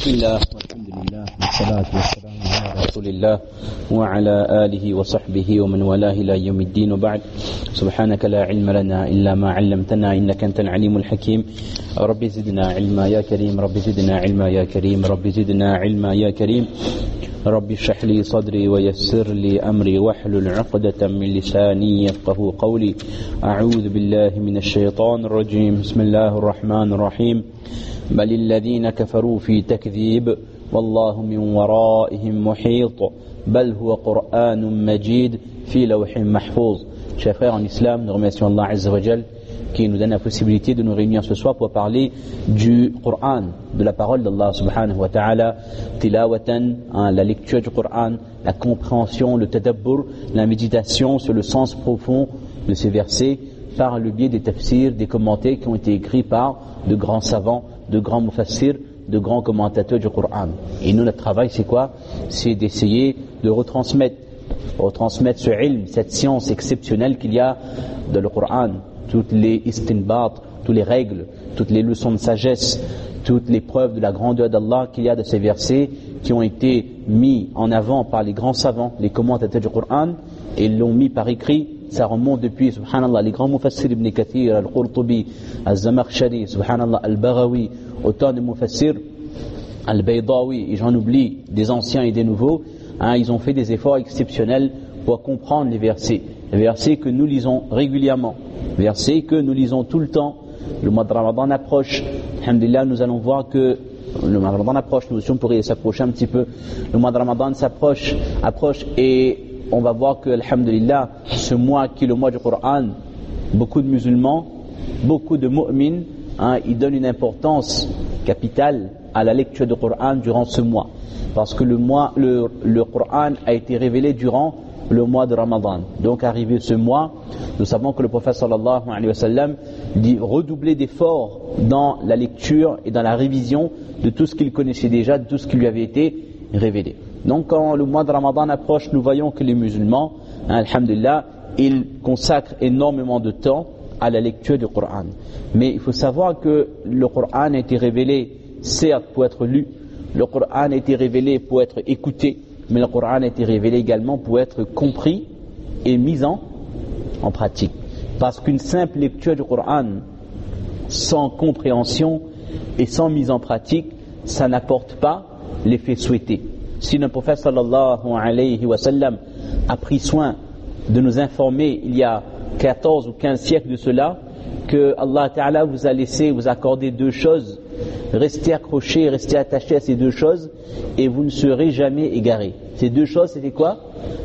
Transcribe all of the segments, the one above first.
بسم الله والحمد لله والصلاة والسلام على رسول الله وعلى آله وصحبه ومن والاه إلى يوم الدين وبعد. سبحانك لا علم لنا إلا ما علمتنا إنك أنت العليم الحكيم. رب زدنا علما يا كريم، رب زدنا علما يا كريم، رب زدنا علما يا كريم. رب اشرح لي صدري ويسر لي أمري واحلل عقدة من لساني يفقه قولي. أعوذ بالله من الشيطان الرجيم. بسم الله الرحمن الرحيم. بل الذين كفروا في تكذيب والله من ورائهم محيط بل هو قرآن مجيد في لوح محفوظ. Chers frères en islam, nous remercions Allah Azza wa Jal qui nous donne la possibilité de nous réunir ce soir pour parler du Coran, de la parole d'Allah subhanahu wa ta'ala, tilawatan, la lecture du Coran, la compréhension, le tadabbur, la méditation sur le sens profond de ces versets par le biais des tafsirs, des commentaires qui ont été écrits par de grands savants, de grands mufassirs, de grands commentateurs du Coran. Et nous, notre travail, c'est quoi? C'est d'essayer de retransmettre ce ilm, cette science exceptionnelle qu'il y a dans le Coran, toutes les istinbat, toutes les règles, toutes les leçons de sagesse, toutes les preuves de la grandeur d'Allah qu'il y a de ces versets qui ont été mis en avant par les grands savants, les commentateurs du Coran, et l'ont mis par écrit. Ça remonte depuis, subhanallah, les grands mufassirs Ibn Kathir, Al-Qurtubi, Al-Zamakhshari, subhanallah, Al-Baghawi, autant de mufassirs, Al-Baydawi, et j'en oublie, des anciens et des nouveaux, ils ont fait des efforts exceptionnels pour comprendre les versets que nous lisons régulièrement, versets que nous lisons tout le temps. Le mois de Ramadan approche, alhamdulillah, nous allons voir que le mois de Ramadan approche, nous aussi on pourrait s'approcher un petit peu, le mois de Ramadan approche et on va voir que, alhamdulillah, ce mois qui est le mois du Coran, beaucoup de musulmans, beaucoup de mu'mins, ils donnent une importance capitale à la lecture du Coran durant ce mois. Parce que le Coran a été révélé durant le mois de Ramadan. Donc, arrivé ce mois, nous savons que le prophète sallallahu alayhi wa sallam dit redoubler d'efforts dans la lecture et dans la révision de tout ce qu'il connaissait déjà, de tout ce qui lui avait été révélé. Donc, quand le mois de Ramadan approche, nous voyons que les musulmans, alhamdulillah, ils consacrent énormément de temps à la lecture du Coran. Mais il faut savoir que le Coran a été révélé, certes, pour être lu. Le Coran a été révélé pour être écouté, mais le Coran a été révélé également pour être compris et mis en pratique. Parce qu'une simple lecture du Coran sans compréhension et sans mise en pratique, ça n'apporte pas l'effet souhaité. Si le prophète sallallahu alayhi wa sallam a pris soin de nous informer il y a 14 ou 15 siècles de cela, que Allah Ta'ala vous a laissé vous accorder deux choses, restez accrochés, restez attachés à ces deux choses et vous ne serez jamais égarés. Ces deux choses, c'était quoi?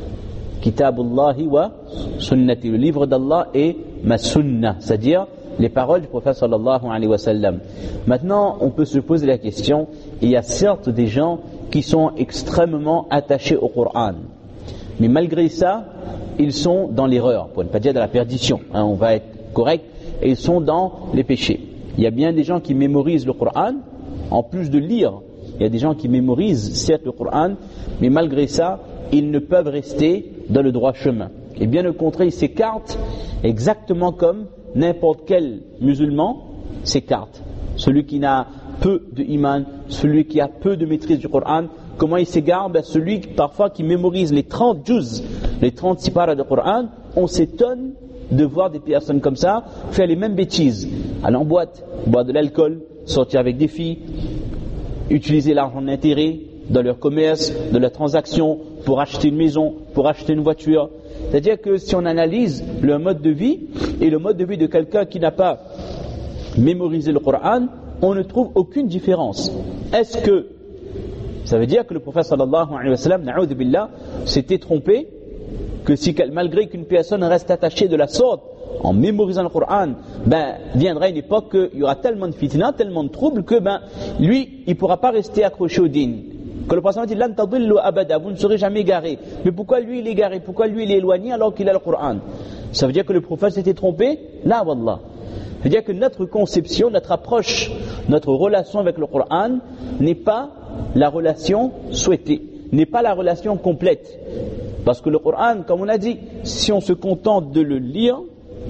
Kitabullahi wa sunnati, le livre d'Allah et ma sunnah, c'est-à-dire les paroles du prophète sallallahu alayhi wa sallam. Maintenant, on peut se poser la question, il y a certes des gens qui sont extrêmement attachés au Coran, mais malgré ça, ils sont dans l'erreur, pour ne pas dire dans la perdition, on va être correct, et ils sont dans les péchés. Il y a bien des gens qui mémorisent le Coran, en plus de lire, il y a des gens qui mémorisent certes le Coran, mais malgré ça, ils ne peuvent rester dans le droit chemin. Et bien au contraire, ils s'écartent exactement comme n'importe quel musulman s'écarte. Celui qui n'a peu de iman, celui qui a peu de maîtrise du Coran, comment il s'égare? Celui parfois qui mémorise les 30 juz, les 36 paras du Coran, on s'étonne de voir des personnes comme ça faire les mêmes bêtises, aller en boîte, boire de l'alcool, sortir avec des filles, utiliser l'argent d'intérêt dans leur commerce, dans leurs transactions, pour acheter une maison, pour acheter une voiture. C'est-à-dire que si on analyse leur mode de vie et le mode de vie de quelqu'un qui n'a pas mémorisé le Coran, on ne trouve aucune différence. Est-ce que ça veut dire que le prophète sallallahu alayhi wa sallam, na'udhu billah, s'était trompé? Que si, malgré qu'une personne reste attachée de la sorte, en mémorisant le Coran, viendra une époque qu'il y aura tellement de fitna, tellement de troubles que lui, il ne pourra pas rester accroché au din. Que le prophète dit, lan tadillu abada, vous ne serez jamais égaré. Mais pourquoi lui il est égaré? Pourquoi lui il est éloigné alors qu'il a le Coran? Ça veut dire que le prophète s'était trompé? La wallah. Ça veut dire que notre conception, notre approche, notre relation avec le Coran n'est pas la relation souhaitée, n'est pas la relation complète. Parce que le Coran, comme on a dit, si on se contente de le lire,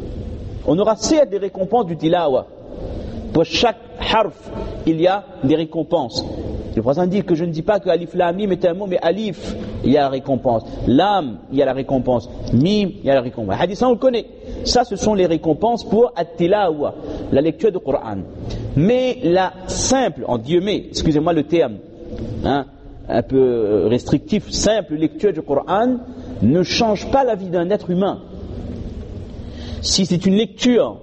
on aura certes des récompenses du tilawa. Pour chaque harf, il y a des récompenses. Le prophète dit que je ne dis pas que Alif Lam Mim est un mot, mais Alif, il y a la récompense. Lam, il y a la récompense. Mim, il y a la récompense. Le hadith, on le connaît. Ça, ce sont les récompenses pour At-Tilawa, la lecture du Coran. Mais la simple, en guillemets, excusez-moi le terme, un peu restrictif, simple lecture du Coran ne change pas la vie d'un être humain. Si c'est une lecture,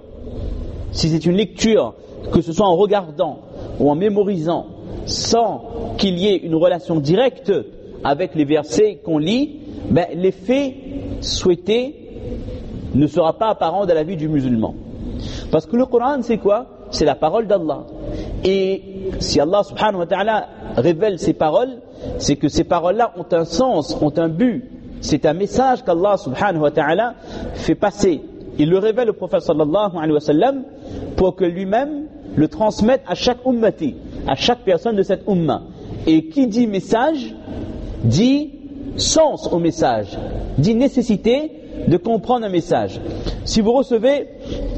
que ce soit en regardant ou en mémorisant, sans qu'il y ait une relation directe avec les versets qu'on lit, l'effet souhaité ne sera pas apparent dans la vie du musulman. Parce que le Coran, c'est quoi? C'est la parole d'Allah. Et si Allah subhanahu wa ta'ala révèle ces paroles, c'est que ces paroles-là ont un sens, ont un but. C'est un message qu'Allah subhanahu wa ta'ala fait passer. Il le révèle au prophète sallallahu alayhi wa sallam pour que lui-même le transmette à chaque ummati, à chaque personne de cette umma. Et qui dit message, dit sens au message, dit nécessité de comprendre un message. Si vous recevez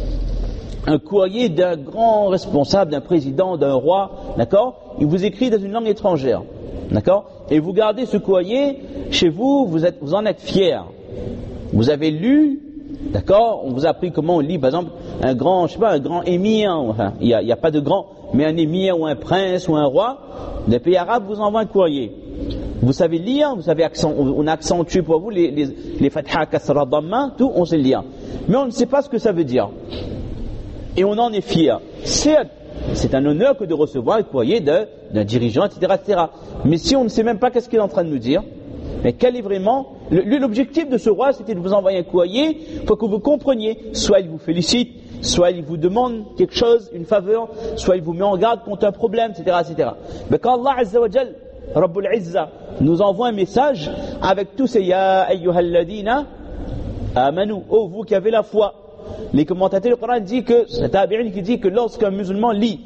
un courrier d'un grand responsable, d'un président, d'un roi, d'accord, il vous écrit dans une langue étrangère, d'accord, et vous gardez ce courrier chez vous, vous en êtes fier. Vous avez lu, d'accord, on vous a appris comment on lit, par exemple, un grand émir, enfin, il n'y a pas de grand, mais un émir ou un prince ou un roi, des pays arabes vous envoient un courrier. Vous savez lire, on a accentué pour vous les fatha, kasra, dhamma, tout, on sait lire. Mais on ne sait pas ce que ça veut dire. Et on en est fier. C'est un honneur que de recevoir un courrier d'un dirigeant, etc. Mais si on ne sait même pas qu'est-ce qu'il est en train de nous dire, mais quel est vraiment l'objectif de ce roi, c'était de vous envoyer un courrier pour que vous compreniez. Soit il vous félicite, soit il vous demande quelque chose, une faveur, soit il vous met en garde contre un problème, etc. Mais quand Allah Azza wa Jal, Rabbul Izza, nous envoie un message avec tous ces Ya ayyuhalladina amanu, oh vous qui avez la foi. Les commentateurs du Coran disent que, c'est Tabi'in qui dit que lorsqu'un musulman lit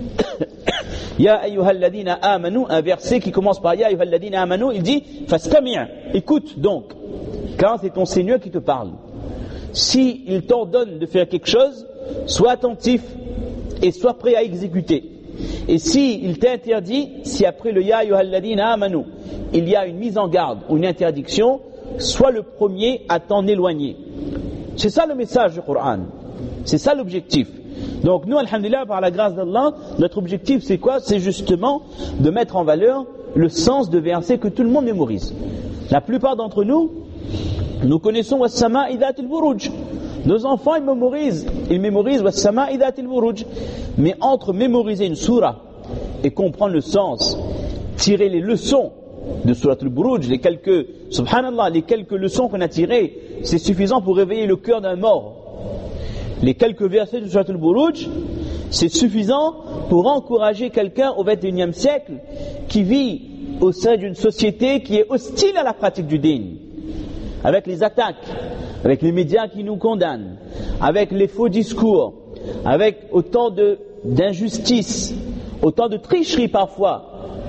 Ya ayyuhalladina amanu, un verset qui commence par Ya ayyuhalladina amanu, il dit Fastami', écoute donc, quand c'est ton Seigneur qui te parle. Si il t'ordonne de faire quelque chose, sois attentif et sois prêt à exécuter. Et si il t'interdit, si après le Ya ayyuhalladina amanu, il y a une mise en garde ou une interdiction, sois le premier à t'en éloigner. C'est ça le message du Coran. C'est ça l'objectif. Donc nous, alhamdulillah, par la grâce d'Allah, notre objectif c'est quoi? C'est justement de mettre en valeur le sens de versets que tout le monde mémorise. La plupart d'entre nous connaissons Was-sama'i dhatil buruj. Nos enfants ils mémorisent Was-sama'i dhatil buruj. Mais entre mémoriser une sourate et comprendre le sens, tirer les leçons de Surat al-Buruj, les quelques leçons qu'on a tirées, c'est suffisant pour réveiller le cœur d'un mort. Les quelques versets de Surat al-Buruj, c'est suffisant pour encourager quelqu'un au XXIe siècle qui vit au sein d'une société qui est hostile à la pratique du din, avec les attaques, avec les médias qui nous condamnent, avec les faux discours, avec autant d'injustices, autant de tricheries parfois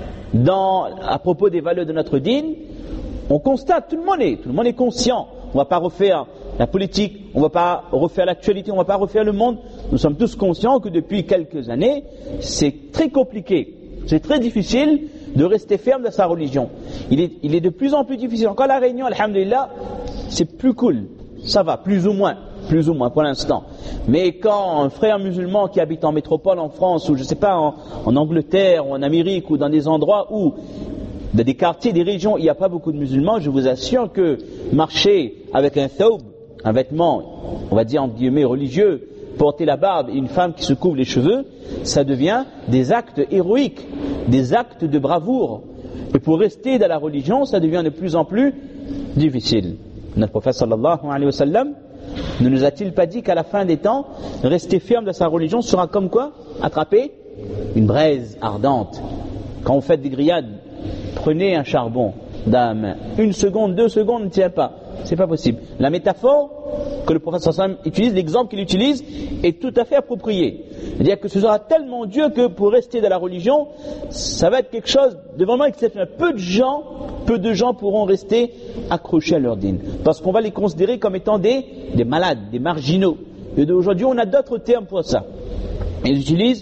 à propos des valeurs de notre dîne. On constate, tout le monde est conscient. On ne va pas refaire la politique, on ne va pas refaire l'actualité, on ne va pas refaire le monde. Nous sommes tous conscients que depuis quelques années, c'est très compliqué, c'est très difficile de rester ferme dans sa religion. Il est de plus en plus difficile. Encore la Réunion, alhamdulillah, c'est plus cool. Ça va, plus ou moins pour l'instant. Mais quand un frère musulman qui habite en métropole en France, ou je ne sais pas, en Angleterre, ou en Amérique, ou dans des endroits où, dans des quartiers, des régions, il n'y a pas beaucoup de musulmans, je vous assure que marcher avec un thawb, un vêtement, on va dire entre guillemets religieux, porter la barbe et une femme qui se couvre les cheveux, ça devient des actes héroïques, des actes de bravoure. Et pour rester dans la religion, ça devient de plus en plus difficile. Notre prophète sallallahu alayhi wa sallam ne nous a-t-il pas dit qu'à la fin des temps, rester ferme dans sa religion sera comme quoi? Attraper une braise ardente. Quand vous faites des grillades, prenez un charbon dans la main. 1 seconde, 2 secondes ne tient pas. C'est pas possible. La métaphore que le prophète sallallahu alayhi wa sallam utilise, l'exemple qu'il utilise, est tout à fait approprié. C'est-à-dire que ce sera tellement dur que pour rester dans la religion, ça va être quelque chose de vraiment exceptionnel. Peu de gens pourront rester accrochés à leur dîne. Parce qu'on va les considérer comme étant des malades, des marginaux. Et aujourd'hui, on a d'autres termes pour ça. Ils utilisent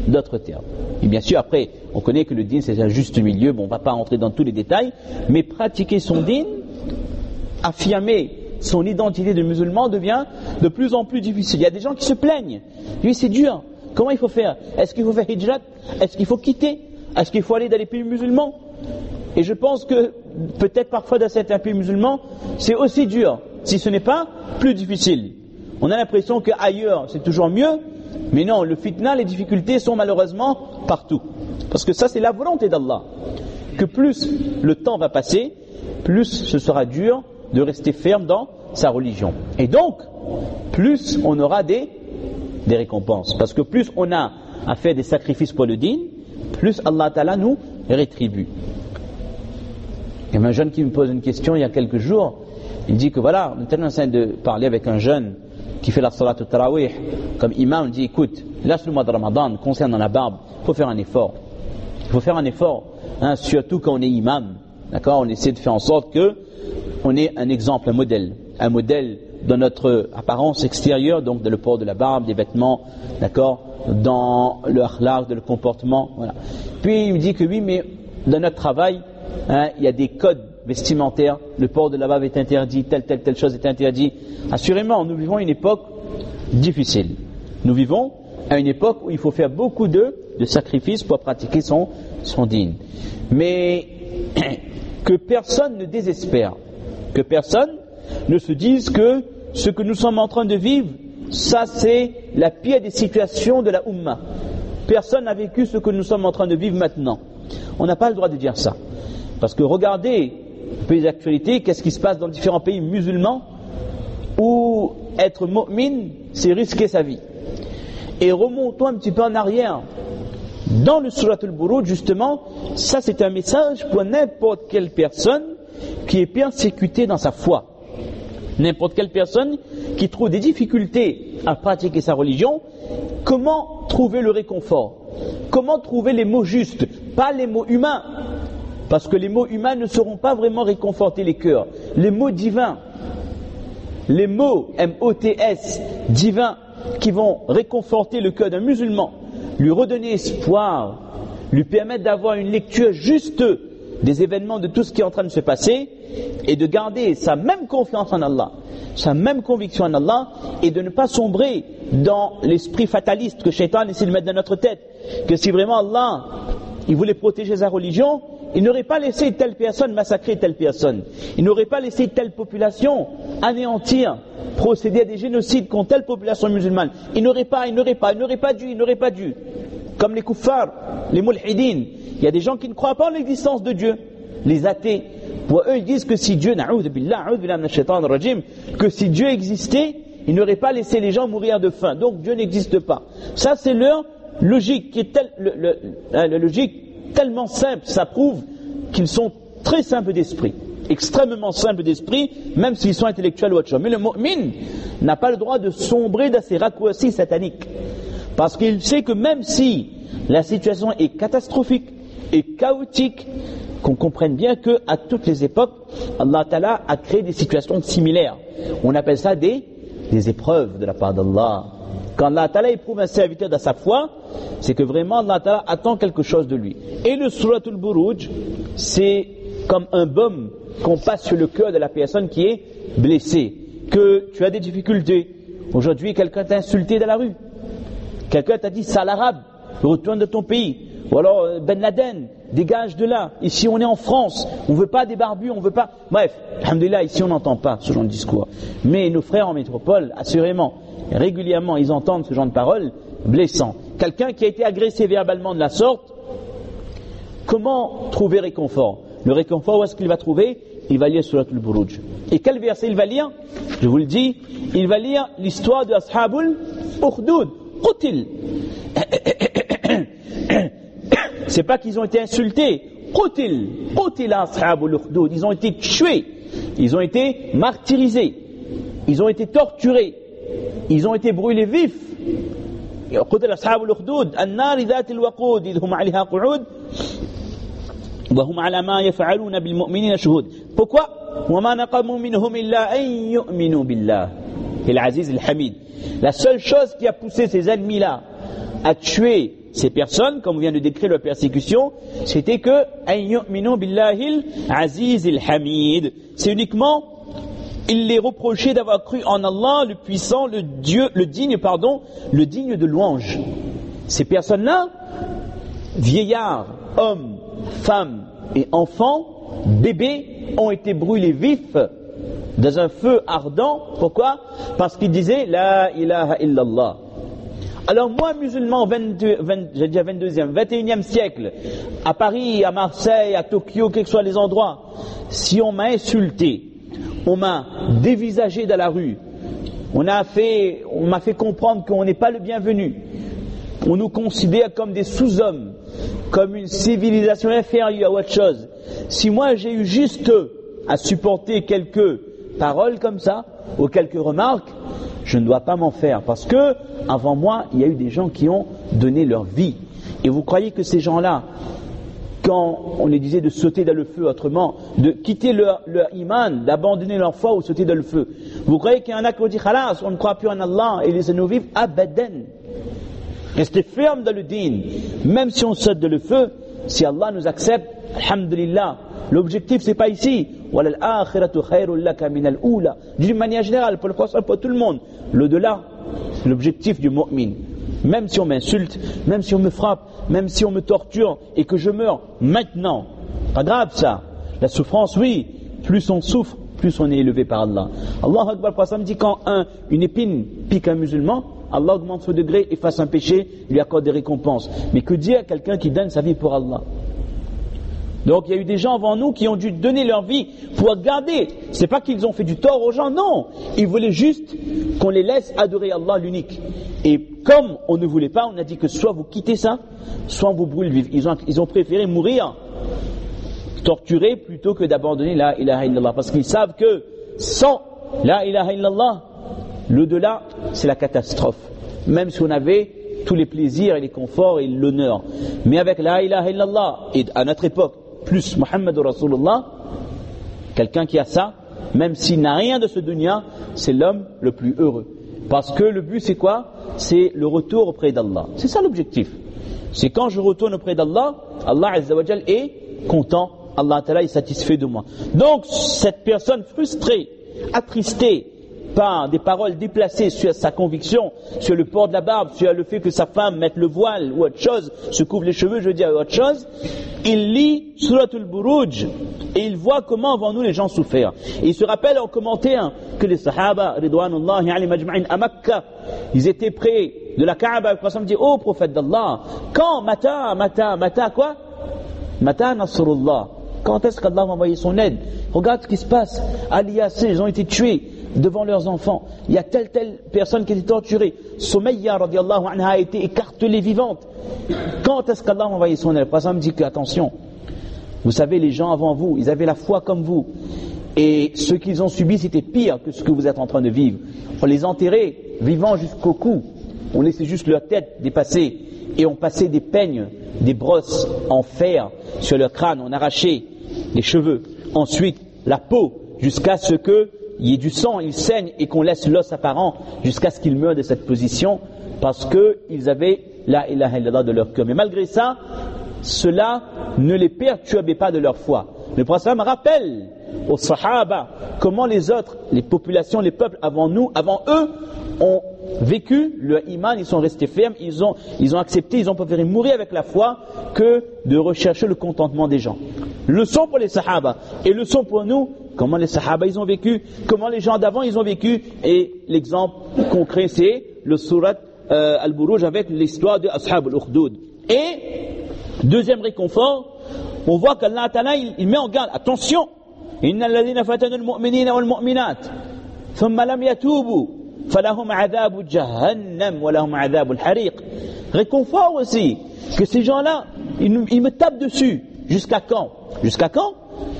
d'autres termes. Et bien sûr, après, on connaît que le din, c'est un juste milieu. Bon, on ne va pas rentrer dans tous les détails, mais pratiquer son din, affirmer son identité de musulman devient de plus en plus difficile. Il y a des gens qui se plaignent. Oui, c'est dur. Comment il faut faire? Est-ce qu'il faut faire hijrat? Est-ce qu'il faut quitter? Est-ce qu'il faut aller dans les pays musulmans? Et je pense que peut-être parfois dans certains pays musulmans, c'est aussi dur, si ce n'est pas plus difficile. On a l'impression qu'ailleurs c'est toujours mieux, mais non, le fitna, les difficultés sont malheureusement partout. Parce que ça, c'est la volonté d'Allah. Que plus le temps va passer, plus ce sera dur de rester ferme dans sa religion. Et donc, plus on aura des récompenses. Parce que plus on a à faire des sacrifices pour le din, plus Allah Ta'ala nous rétribue. Il y a un jeune qui me pose une question il y a quelques jours. Il dit que voilà, on est en train de parler avec un jeune qui fait la salat au tarawih comme imam. Il dit écoute, là c'est le mois de Ramadan, concernant la barbe, il faut faire un effort. Il faut faire un effort, hein, surtout quand on est imam. D'accord, on essaie de faire en sorte que on ait un exemple, un modèle dans notre apparence extérieure, donc dans le port de la barbe, des vêtements, d'accord, dans le akhlaq, dans le comportement, voilà. Puis il me dit que oui, mais dans notre travail, hein, il y a des codes vestimentaires, le port de la barbe est interdit, telle chose est interdite. Assurément, nous vivons une époque difficile. Nous vivons à une époque où il faut faire beaucoup de sacrifices pour pratiquer son din. Mais que personne ne désespère, que personne ne se dise que ce que nous sommes en train de vivre, ça c'est la pire des situations de la Ummah. Personne n'a vécu ce que nous sommes en train de vivre maintenant. On n'a pas le droit de dire ça. Parce que regardez un peu les actualités, qu'est-ce qui se passe dans différents pays musulmans où être mu'min, c'est risquer sa vie. Et remontons un petit peu en arrière. Dans le Surat al-Buruj, justement, ça c'est un message pour n'importe quelle personne qui est persécutée dans sa foi. N'importe quelle personne qui trouve des difficultés à pratiquer sa religion, comment trouver le réconfort? Comment trouver les mots justes? Pas les mots humains, parce que les mots humains ne sauront pas vraiment réconforter les cœurs. Les mots divins, les mots M-O-T-S, divins, qui vont réconforter le cœur d'un musulman, lui redonner espoir, lui permettre d'avoir une lecture juste des événements, de tout ce qui est en train de se passer, et de garder sa même confiance en Allah, sa même conviction en Allah, et de ne pas sombrer dans l'esprit fataliste que Shaitan essaie de mettre dans notre tête, que si vraiment Allah, il voulait protéger sa religion, il n'aurait pas laissé telle personne massacrer telle personne, il n'aurait pas laissé telle population anéantir, procéder à des génocides contre telle population musulmane, il n'aurait pas dû, comme les kuffars, les mulhidines. Il y a des gens qui ne croient pas en l'existence de Dieu, les athées. Pour eux, ils disent que si Dieu, que si Dieu existait, il n'aurait pas laissé les gens mourir de faim. Donc Dieu n'existe pas. Ça, c'est leur logique, qui est logique tellement simple. Ça prouve qu'ils sont très simples d'esprit, extrêmement simples d'esprit, même s'ils sont intellectuels ou autre chose. Mais le mu'min n'a pas le droit de sombrer dans ces raccourcis sataniques, parce qu'il sait que même si la situation est catastrophique et chaotique, qu'on comprenne bien qu'à toutes les époques, Allah Ta'ala a créé des situations similaires. On appelle ça des épreuves de la part d'Allah. Quand Allah Ta'ala éprouve un serviteur dans sa foi, c'est que vraiment Allah Ta'ala attend quelque chose de lui. Et le Surat al-Buruj, c'est comme un baume qu'on passe sur le cœur de la personne qui est blessée. Que tu as des difficultés. Aujourd'hui, quelqu'un t'a insulté dans la rue. Quelqu'un t'a dit sale arabe, retourne de ton pays. Ou alors Ben Laden, dégage de là. Ici on est en France, on ne veut pas des barbus, on veut pas. Bref, alhamdoulilah, ici on n'entend pas ce genre de discours. Mais nos frères en métropole, assurément, régulièrement, ils entendent ce genre de paroles blessants. Quelqu'un qui a été agressé verbalement de la sorte, comment trouver réconfort? Le réconfort, où est-ce qu'il va trouver? Il va lire Surat al-Buruj. Et quel verset il va lire? Je vous le dis, il va lire l'histoire de Ashabul Ukhdud. Qutil. C'est pas qu'ils ont été insultés. Qutil Ashabul Ukhdud. Ils ont été tués. Ils ont été martyrisés. Ils ont été torturés. Ils ont été brûlés vifs. قتل أصحاب الأخدود النار ذات الوقود إذ هم عليها قعود وهم على ما يفعلون بالمؤمنين شهود. Pourquoi? وما نقموا منهم إلا أن يؤمنوا بالله العزيز الحميد. La seule chose qui a poussé ces ennemis-là à tuer ces personnes, comme on vient de décrire leur persécution, c'était que c'est uniquement, il les reprochait d'avoir cru en Allah, le puissant, le digne de louange. Ces personnes-là, vieillards, hommes, femmes et enfants, bébés, ont été brûlés vifs dans un feu ardent. Pourquoi? Parce qu'ils disaient La ilaha illallah. Alors moi, musulman, 22e, 21e siècle, à Paris, à Marseille, à Tokyo, quels que soient les endroits, si on m'a insulté, on m'a dévisagé dans la rue, on m'a fait comprendre qu'on n'est pas le bienvenu, on nous considère comme des sous-hommes, comme une civilisation inférieure ou autre chose. Si moi j'ai eu juste à supporter quelques paroles comme ça, ou quelques remarques, je ne dois pas m'en faire, parce que avant moi, il y a eu des gens qui ont donné leur vie. Et vous croyez que ces gens-là, quand on les disait de sauter dans le feu, autrement, de quitter leur iman, d'abandonner leur foi ou sauter dans le feu, vous croyez qu'il y en a qui ont dit khalas, on ne croit plus en Allah et laissez-nous vivre? Abadan. Restez ferme dans le din. Même si on saute dans le feu, si Allah nous accepte, alhamdulillah. L'objectif, c'est pas ici. D'une manière générale, pour le croissant, pour tout le monde. L'au-delà, c'est l'objectif du mu'min. Même si on m'insulte, même si on me frappe, même si on me torture et que je meurs maintenant, pas grave ça. La souffrance, oui, plus on souffre, plus on est élevé par Allah. Allah Akbar, pour ça me dit quand une épine pique un musulman, Allah augmente son degré, efface un péché, lui accorde des récompenses. Mais que dire à quelqu'un qui donne sa vie pour Allah? Donc il y a eu des gens avant nous qui ont dû donner leur vie pour garder. C'est pas qu'ils ont fait du tort aux gens, non. Ils voulaient juste qu'on les laisse adorer Allah l'unique. Et comme on ne voulait pas, on a dit que soit vous quittez ça, soit on vous brûle vif. Ils ont préféré mourir torturés plutôt que d'abandonner la ilaha illallah. Parce qu'ils savent que sans la ilaha illallah, l'au-delà, c'est la catastrophe. Même si on avait tous les plaisirs et les conforts et l'honneur. Mais avec la ilaha illallah, et à notre époque, plus Muhammad Rasulullah, quelqu'un qui a ça, même s'il n'a rien de ce dunya, c'est l'homme le plus heureux. Parce que le but c'est quoi? C'est le retour auprès d'Allah. C'est ça l'objectif. C'est quand je retourne auprès d'Allah, Allah Azza wa Jal est content, Allah Ta'ala est satisfait de moi. Donc cette personne frustrée, attristée par des paroles déplacées sur sa conviction, sur le port de la barbe, sur le fait que sa femme mette le voile ou autre chose, se couvre les cheveux, je veux dire autre chose, il lit Suratul Buruj et il voit comment avant nous les gens souffrent. Et il se rappelle en commentaire que les Sahaba, Ridwanullahi alayhim ajma'in, à Makkah, ils étaient près de la Kaaba, le prophète dit, ô prophète d'Allah, quand, mata quoi? Mata Nasrullah. Quand est-ce qu'Allah va envoyer son aide? Regarde ce qui se passe. Ali Yassir, ils ont été tués devant leurs enfants. Il y a telle personne qui a été torturée. Sumayya radiallahu anha a été écartelée vivante. Quand est-ce qu'Allah va envoyer son aide? Le prophète me dit que, attention, vous savez, les gens avant vous, ils avaient la foi comme vous. Et ce qu'ils ont subi, c'était pire que ce que vous êtes en train de vivre. On les enterrait vivants jusqu'au cou. On laissait juste leur tête dépasser. Et on passait des peignes, des brosses en fer sur leur crâne. On arrachait les cheveux. Ensuite, la peau, jusqu'à ce qu'il y ait du sang, il saigne et qu'on laisse l'os apparent jusqu'à ce qu'ils meurent de cette position parce qu'ils avaient la ilaha illallah de leur cœur. Mais malgré ça, cela ne les perturbait pas de leur foi. Le prophète rappelle aux Sahaba comment les autres, les populations, les peuples avant eux, ont vécu leur iman, ils sont restés fermes, ils ont accepté, ils ont préféré mourir avec la foi que de rechercher le contentement des gens. Leçon pour les Sahaba et leçon pour nous, comment les Sahaba ils ont vécu, comment les gens d'avant ils ont vécu, et l'exemple concret c'est le surat Al-Buruj avec l'histoire de Ashab al-Ukhdud. Et deuxième réconfort, on voit qu'Allah Ta'ala il met en garde, attention, innal ladhina fatanu al-mu'minina wal-mu'minat thumma lam yatubu falahum adhabu jahannam wa lahum adhabu al-hariq. Réconfort aussi que ces gens-là ils me tapent dessus. Jusqu'à quand? Jusqu'à quand?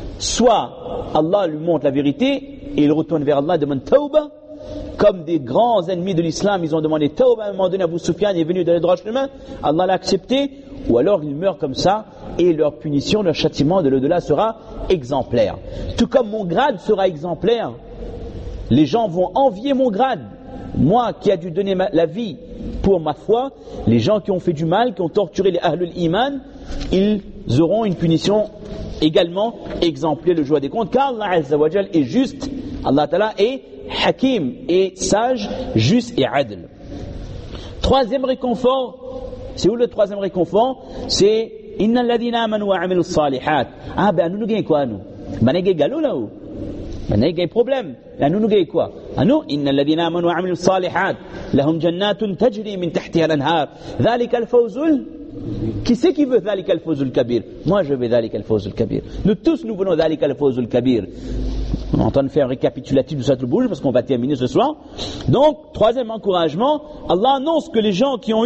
Soit Allah lui montre la vérité et il retourne vers Allah et demande tauba, comme des grands ennemis de l'islam, ils ont demandé tauba à un moment donné. Abu Sufyan est venu dans le droit chemin, Allah l'a accepté, ou alors ils meurent comme ça et leur punition, leur châtiment de l'au-delà sera exemplaire. Tout comme mon grade sera exemplaire, les gens vont envier mon grade moi qui a dû donner la vie pour ma foi, les gens qui ont fait du mal, qui ont torturé les Ahlul Iman, ils auront une punition également exemplaire le jour des comptes, car Allah Azza wa Jal est juste, Allah Ta'ala est hakim et sage, juste et adl. Troisième réconfort, c'est où le troisième réconfort? C'est Inna alladhina amanu wa amilu salihat. Ah ben nous gagnons quoi nous? Ben nous gagnons là-haut. Ben nous gagnons problème. Là nous gagnons quoi? Ah nous, Inna alladhina amanu wa amilu salihat. Lahum jannatun tajri min tahtiha al-anhar. Dhalika al-fawzul. Qui c'est qui veut dhalika al-fawzul kabir? Moi je veux dhalika al-fawzul kabir. Nous tous nous voulons dhalika al-fawzul kabir. On est en train de faire un récapitulatif du Surat al-Buruj parce qu'on va terminer ce soir. Donc, troisième encouragement, Allah annonce que les gens qui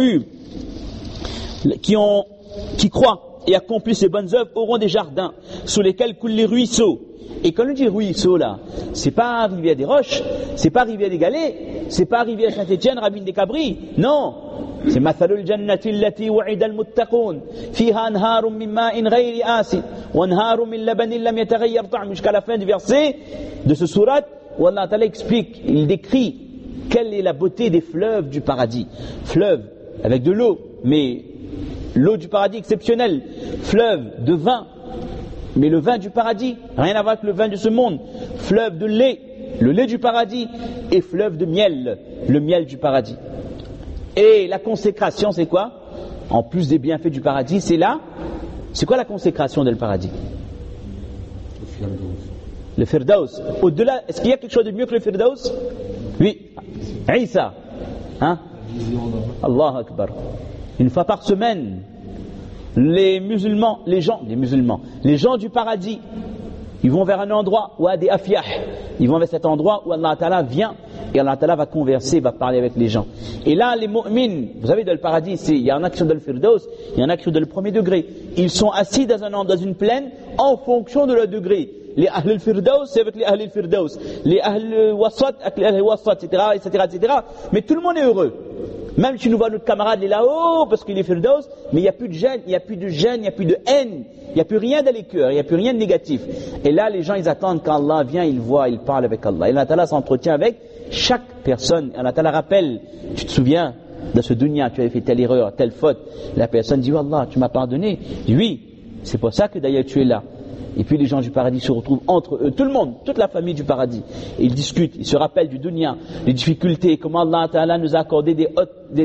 croient et accomplissent ces bonnes œuvres auront des jardins sous lesquels coulent les ruisseaux. Et quand on dit ruisseau là, c'est pas rivière des Roches, c'est pas rivière des Galets, c'est pas rivière Saint-Étienne, Ravine des Cabris, non. C'est mathalul jannati allati wa'ida al-muttaqun fiha anharun min ma'in ghayri asin wa anharun min labanin lam yataghayyar ta'muhu, jusqu'à la fin du verset de ce sourate où Allah Ta'ala explique, il décrit quelle est la beauté des fleuves du paradis. Fleuves avec de l'eau, mais l'eau du paradis exceptionnelle, fleuve de vin, mais le vin du paradis, rien à voir avec le vin de ce monde, fleuve de lait, le lait du paradis, et fleuve de miel, le miel du paradis. Et la consécration, c'est quoi? En plus des bienfaits du paradis, c'est quoi la consécration du paradis? Le Firdaus. Au-delà, est-ce qu'il y a quelque chose de mieux que le Firdaus? Oui. Isa. Hein? Allah Akbar. Une fois par semaine, les gens du paradis, ils vont vers un endroit où il y a des afyah. Ils vont vers cet endroit où Allah Ta'ala vient et Allah Ta'ala va converser, va parler avec les gens. Et là, les mu'mins, vous savez, dans le paradis, il y en a qui sont dans le Firdaus, il y en a qui sont dans le premier degré. Ils sont assis dans une plaine en fonction de leur degré. Les Ahl al-Firdaus, c'est avec les Ahl al-Firdaus. Les Ahl al-Wasat, avec les Ahl al-Wasat, etc. Mais tout le monde est heureux. Même si nous voyons notre camarade, il est là-haut parce qu'il est Firdaus, mais il n'y a plus de gêne, il n'y a plus de haine, il n'y a plus rien dans les cœurs, il n'y a plus rien de négatif. Et là, les gens, ils attendent quand Allah vient, ils voient, ils parlent avec Allah. Et Allah Ta'ala s'entretient avec chaque personne. Allah Ta'ala rappelle, tu te souviens, dans ce dunya, tu avais fait telle erreur, telle faute. La personne dit, oh Allah, tu m'as pardonné. Il dit, oui, c'est pour ça que d'ailleurs tu es là. Et puis les gens du paradis se retrouvent entre eux, tout le monde, toute la famille du paradis. Et ils discutent, ils se rappellent du dunya, les difficultés, comment Allah Ta'ala nous a accordé des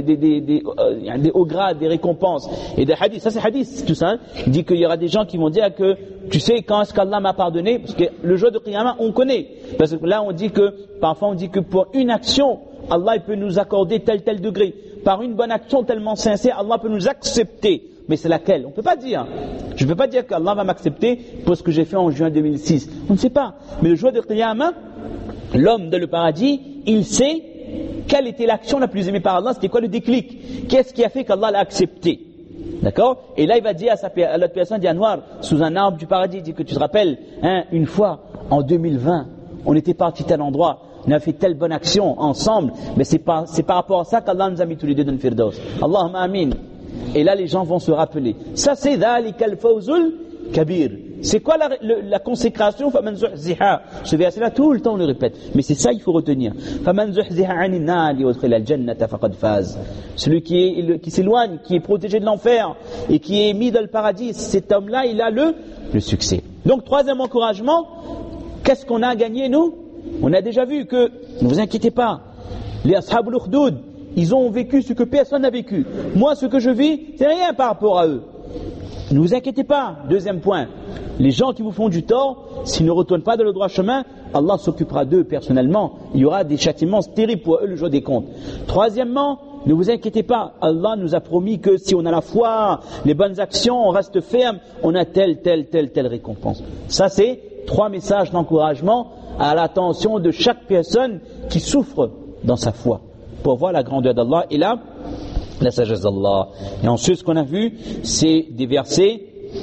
hauts grades, des récompenses. Et des hadiths, ça c'est hadith, tout ça. Il dit qu'il y aura des gens qui vont dire que, tu sais, quand est-ce qu'Allah m'a pardonné? Parce que le jour de Qiyamah, on connaît. Parce que là, parfois on dit que pour une action, Allah il peut nous accorder tel degré. Par une bonne action tellement sincère, Allah peut nous accepter. Mais c'est laquelle? On ne peut pas dire. Je ne peux pas dire qu'Allah va m'accepter pour ce que j'ai fait en juin 2006. On ne sait pas. Mais le jour de Qiyamah, l'homme de le paradis, il sait quelle était l'action la plus aimée par Allah, c'était quoi le déclic? Qu'est-ce qui a fait qu'Allah l'a accepté? D'accord? Et là, il va dire à l'autre personne, dit Anwar, sous un arbre du paradis, il dit que tu te rappelles, une fois, en 2020, on était parti tel endroit, on a fait telle bonne action ensemble, mais c'est par rapport à ça qu'Allah nous a mis tous les deux dans le Firdaus. Allahumma amin. Et là, les gens vont se rappeler. Ça, c'est dhalika al-fawzul kabir. C'est quoi la consécration? Faman zuhziha. Ce verset-là, tout le temps, on le répète. Mais c'est ça, il faut retenir. Faman zuhziha anin nari wa udkhila al-jannata faqad faz. Celui qui s'éloigne, qui est protégé de l'enfer et qui est mis dans le paradis, cet homme-là, il a le succès. Donc, troisième encouragement, qu'est-ce qu'on a gagné, nous? On a déjà vu que, ne vous inquiétez pas, les ashabul ukhdud, ils ont vécu ce que personne n'a vécu. Moi, ce que je vis, c'est rien par rapport à eux. Ne vous inquiétez pas. Deuxième point, les gens qui vous font du tort, s'ils ne retournent pas dans le droit chemin, Allah s'occupera d'eux personnellement. Il y aura des châtiments terribles pour eux le jour des comptes. Troisièmement, ne vous inquiétez pas. Allah nous a promis que si on a la foi, les bonnes actions, on reste ferme, on a telle récompense. Ça, c'est 3 messages d'encouragement à l'attention de chaque personne qui souffre dans sa foi, pour voir la grandeur d'Allah et la sagesse d'Allah. Et ensuite, ce qu'on a vu, c'est des versets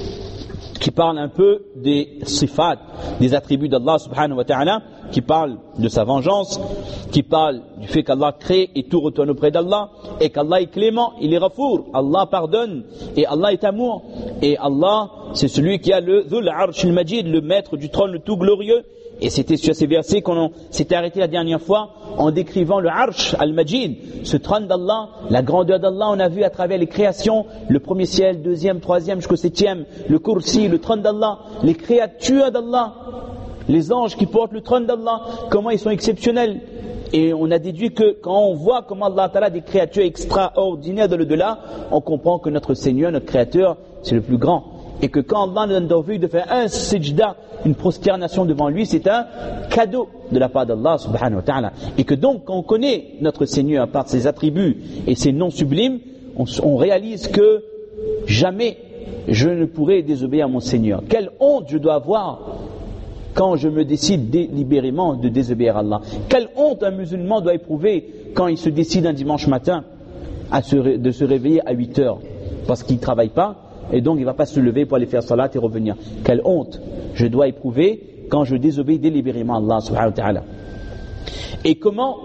qui parlent un peu des sifat, des attributs d'Allah subhanahu wa ta'ala, qui parlent de sa vengeance, qui parlent du fait qu'Allah crée et tout retourne auprès d'Allah, et qu'Allah est clément, il est ghafour, Allah pardonne, et Allah est amour, et Allah, c'est celui qui a le Dhul Arsh al-Majid, le maître du trône le tout glorieux, Et c'était sur ces versets qu'on s'était arrêté la dernière fois en décrivant le Arsh al-Majid, ce trône d'Allah, la grandeur d'Allah. On a vu à travers les créations, le premier ciel, deuxième, troisième jusqu'au septième, le Kursi, le trône d'Allah, les créatures d'Allah, les anges qui portent le trône d'Allah, comment ils sont exceptionnels. Et on a déduit que quand on voit comment Allah Ta'ala a des créatures extraordinaires de l'au-delà, on comprend que notre Seigneur, notre Créateur, c'est le plus grand. Et que quand Allah nous donne envie de faire un sijda, une prosternation devant lui, c'est un cadeau de la part d'Allah subhanahu wa ta'ala. Et que donc, quand on connaît notre Seigneur par ses attributs et ses noms sublimes, on réalise que jamais je ne pourrai désobéir à mon Seigneur. Quelle honte je dois avoir quand je me décide délibérément de désobéir à Allah. Quelle honte un musulman doit éprouver quand il se décide un dimanche matin de se réveiller à 8 heures parce qu'il ne travaille pas et donc il ne va pas se lever pour aller faire salat et revenir. Quelle honte je dois éprouver quand je désobéis délibérément à Allah subhanahu wa ta'ala. Et comment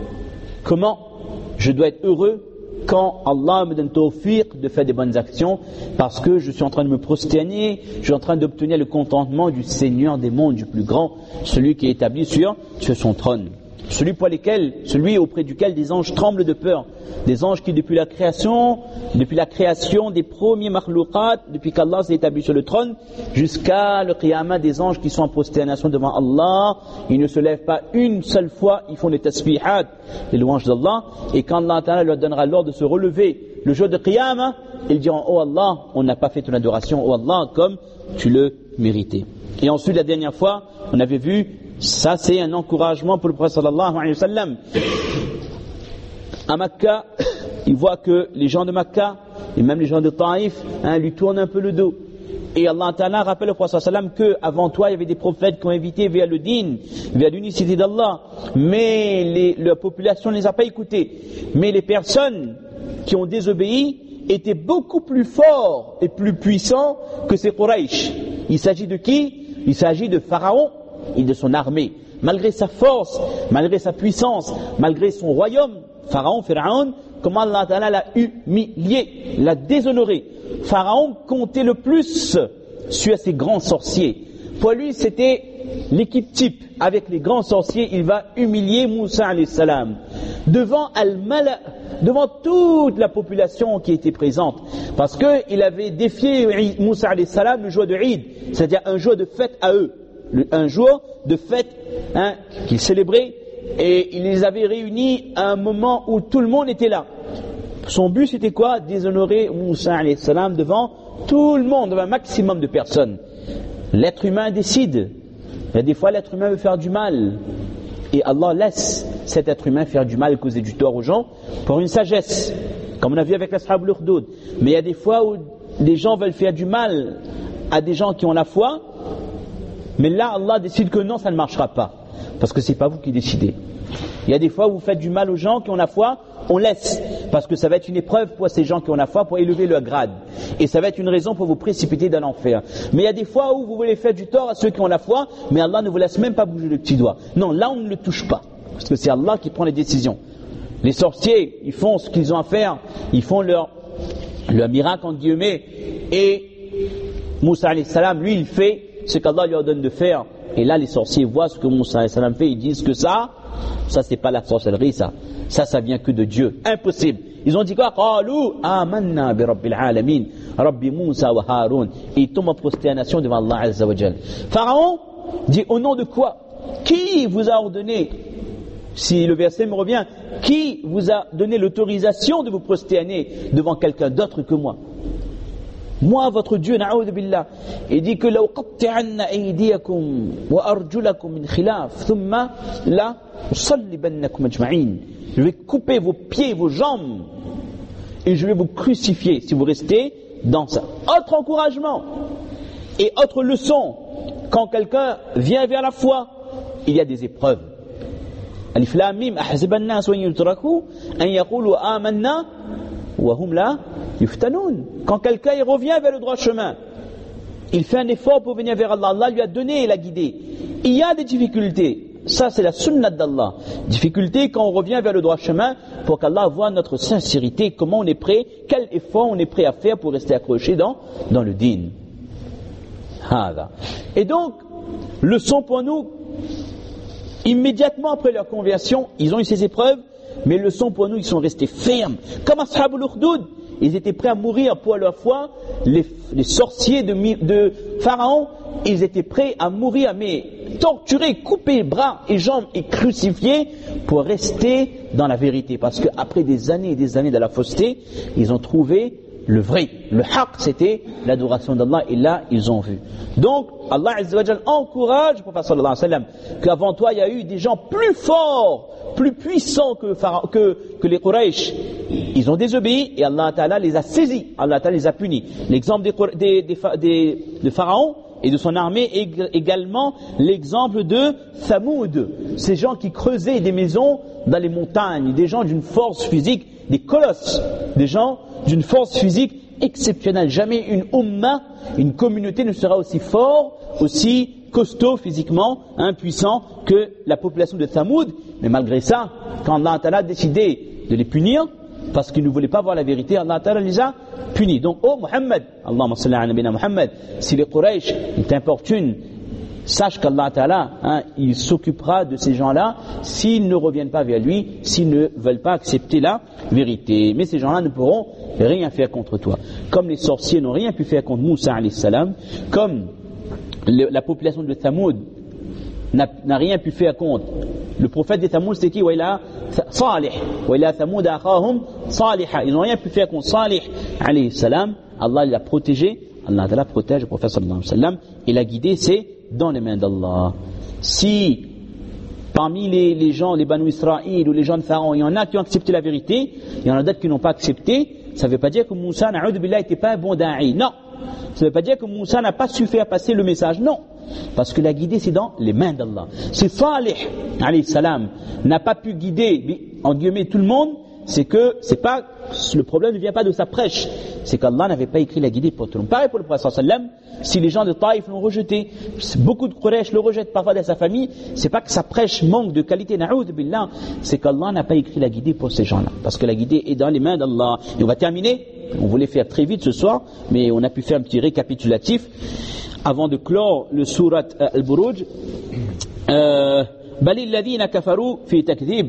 je dois être heureux quand Allah me donne tawfiq de faire des bonnes actions parce que je suis en train de me prosterner, je suis en train d'obtenir le contentement du Seigneur des mondes, du plus grand, celui qui est établi sur son trône. Celui auprès duquel des anges tremblent de peur, des anges qui depuis la création des premiers makhlouqat, depuis qu'Allah s'est établi sur le trône, jusqu'à le qiyamah, des anges qui sont en prosternation devant Allah, ils ne se lèvent pas une seule fois, ils font les tasbihat, les louanges d'Allah, et quand Allah Ta'ala leur donnera l'ordre de se relever le jour de qiyamah, ils diront: oh Allah, on n'a pas fait ton adoration, oh Allah, comme tu le méritais. Et ensuite, la dernière fois, on avait vu, ça c'est un encouragement pour le prophète sallallahu alayhi wa sallam. À Makkah, il voit que les gens de Makkah, et même les gens de Taïf, lui tournent un peu le dos. Et Allah Ta'ala rappelle au prophète sallallahu alayhi wa sallam qu'avant toi, il y avait des prophètes qui ont invité vers le din, vers l'unicité d'Allah. Mais la population ne les a pas écoutés. Mais les personnes qui ont désobéi étaient beaucoup plus forts et plus puissants que ces Quraysh. Il s'agit de qui? Il s'agit de Pharaon et de son armée. Malgré sa force, malgré sa puissance, malgré son royaume, Pharaon, comment Allah Ta'ala l'a humilié, l'a déshonoré. Pharaon comptait le plus sur ses grands sorciers. Pour lui, c'était l'équipe type. Avec les grands sorciers, il va humilier Moussa alayhi salam. Devant Al-Mala, devant toute la population qui était présente. Parce qu'il avait défié Moussa alayhi salam le jour de Eid, c'est-à-dire un jour de fête à eux. Un jour de fête qu'ils célébraient, et il les avait réunis à un moment où tout le monde était là. Son but c'était quoi? Déshonorer Moussa alayhi salam devant tout le monde, devant un maximum de personnes. L'être humain décide. Il y a des fois l'être humain veut faire du mal, et Allah laisse cet être humain faire du mal et causer du tort aux gens pour une sagesse, comme on a vu avec l'Ashab al-Ukhdud. Mais il y a des fois où des gens veulent faire du mal à des gens qui ont la foi, mais là Allah décide que non, ça ne marchera pas, parce que c'est pas vous qui décidez. Il y a des fois où vous faites du mal aux gens qui ont la foi, on laisse, parce que ça va être une épreuve pour ces gens qui ont la foi, pour élever leur grade, et ça va être une raison pour vous précipiter dans l'enfer. Mais il y a des fois où vous voulez faire du tort à ceux qui ont la foi, mais Allah ne vous laisse même pas bouger le petit doigt. Non, là on ne le touche pas, parce que c'est Allah qui prend les décisions. Les sorciers, ils font ce qu'ils ont à faire, ils font leur miracle entre guillemets, et Moussa alayhi salam, lui, il fait ce qu'Allah lui ordonne de faire. Et là, les sorciers voient ce que Moussa alayhi salam fait, ils disent que ça c'est pas la sorcellerie, ça vient que de Dieu. Impossible. Ils ont dit quoi? Qalu amanna bi rabbil alamin, rabbi Moussa wa Haroun. Et ils tombent en prosternation devant Allah azza wa jal. Pharaon dit: au nom de quoi? Qui vous a ordonné, si le verset me revient, qui vous a donné l'autorisation de vous prosterner devant quelqu'un d'autre que moi? Moi, votre Dieu, na'oudhu billah. Il dit que law qatti'anna aydiyakum wa arjulakum min khilaf thumma la usallibannakum ajma'in. Je vais couper vos pieds, vos jambes, et je vais vous crucifier si vous restez dans ça. Autre encouragement et autre leçon, quand quelqu'un vient vers la foi, il y a des épreuves. Alif lam mim ahsiba an-nas an yutraku an yaqulu amanna wa hum la yuftanoun. Quand quelqu'un il revient vers le droit chemin, il fait un effort pour venir vers Allah, Allah lui a donné et l'a guidé. Il y a des difficultés, ça c'est la sunnah d'Allah. Difficulté quand on revient vers le droit chemin, pour qu'Allah voie notre sincérité, comment on est prêt, quel effort on est prêt à faire pour rester accroché dans le din. Et donc, leçon pour nous, Immédiatement après leur conversion, ils ont eu ces épreuves, mais leçon pour nous, ils sont restés fermes. Comme Ashabul Ukhdud, ils étaient prêts à mourir pour leur foi. Les sorciers de Pharaon, ils étaient prêts à mourir, mais torturés, coupés bras et jambes et crucifiés pour rester dans la vérité. Parce qu'après des années et des années de la fausseté, ils ont trouvé le vrai. Le haqq, c'était l'adoration d'Allah, et là, ils ont vu. Donc, Allah Azza wa Jal encourage le prophète sallallahu alayhi wa sallam qu'avant toi, il y a eu des gens plus forts, plus puissants que les Quraysh. Ils ont désobéi et Allah Ta'ala les a saisis, Allah Ta'ala les a punis. L'exemple de Pharaon et de son armée, et également l'exemple de Thamoud, ces gens qui creusaient des maisons dans les montagnes, des gens d'une force physique, des colosses, des gens d'une force physique exceptionnelle. Jamais une ummah, une communauté ne sera aussi fort, aussi costaud physiquement, puissant que la population de Thamoud. Mais malgré ça, quand Allah Ta'ala a décidé de les punir, parce qu'ils ne voulaient pas voir la vérité, Allah Ta'ala les a punis. Donc, oh Muhammad, Allahumma salli ala nabina Muhammad, si les Quraysh t'importunent, sache qu'Allah Ta'ala, il s'occupera de ces gens-là s'ils ne reviennent pas vers lui, s'ils ne veulent pas accepter la vérité. Mais ces gens-là ne pourront rien faire contre toi. Comme les sorciers n'ont rien pu faire contre Moussa alayhi salam, comme la population de Thamoud n'a rien pu faire contre le prophète de Thamoud, c'est qui? Waïla Salih. Waïla Thamoud akhahum Saliha. Ils n'ont rien pu faire contre Salih alayhi salam. Allah l'a protégé. Allah Ta'ala protège le prophète sallallahu alayhi wa sallam. Et la guidée, c'est dans les mains d'Allah. Si parmi les gens, les Banu Israël ou les gens de Pharaon, il y en a qui ont accepté la vérité, il y en a d'autres qui n'ont pas accepté, ça ne veut pas dire que Moussa, na'udhu billah, n'était pas un bon da'i. Non. Ça ne veut pas dire que Moussa n'a pas su faire passer le message. Non. Parce que la guidée, c'est dans les mains d'Allah. Si Salih, alayhi salam, n'a pas pu guider, en guillemets, tout le monde, le problème ne vient pas de sa prêche. C'est qu'Allah n'avait pas écrit la guidée pour tout le monde. Pareil pour le prophète sallallahu alayhi wa sallam, si les gens de Taïf l'ont rejeté, beaucoup de Quraysh le rejettent parfois dans sa famille, c'est pas que sa prêche manque de qualité, na'oudhu billah, c'est qu'Allah n'a pas écrit la guidée pour ces gens-là. Parce que la guidée est dans les mains d'Allah. Et on va terminer. On voulait faire très vite ce soir, mais on a pu faire un petit récapitulatif avant de clore le surat Al-Buruj. Balil ladina kafaru fi takdhib.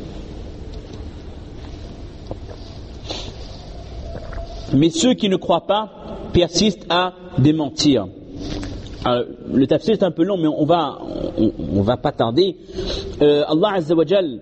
Mais ceux qui ne croient pas persistent à démentir. Le tafsir est un peu long, mais on va pas tarder. Allah Azza wa Jal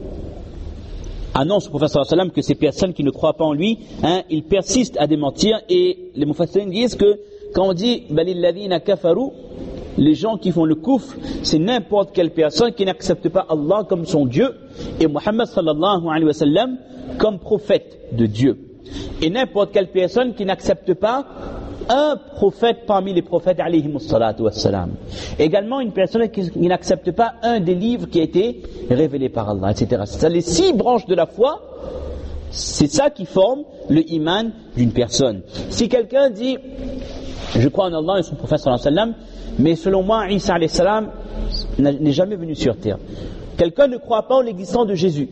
annonce au prophète sallallahu alayhi wa sallam que ces personnes qui ne croient pas en lui, ils persistent à démentir, et les mufassirin disent que quand on dit balil ladina kafaru, les gens qui font le kufr, c'est n'importe quelle personne qui n'accepte pas Allah comme son Dieu et Muhammad sallallahu alayhi wa sallam comme prophète de Dieu. Et n'importe quelle personne qui n'accepte pas un prophète parmi les prophètes alayhimus salatu wassalam. Également une personne qui n'accepte pas un des livres qui a été révélé par Allah, etc. C'est ça, les 6 branches de la foi, c'est ça qui forme le iman d'une personne. Si quelqu'un dit je crois en Allah et son prophète sallallahu alayhi wa sallam, mais selon moi Isa alayhi salam n'est jamais venu sur terre. Quelqu'un ne croit pas en l'existence de Jésus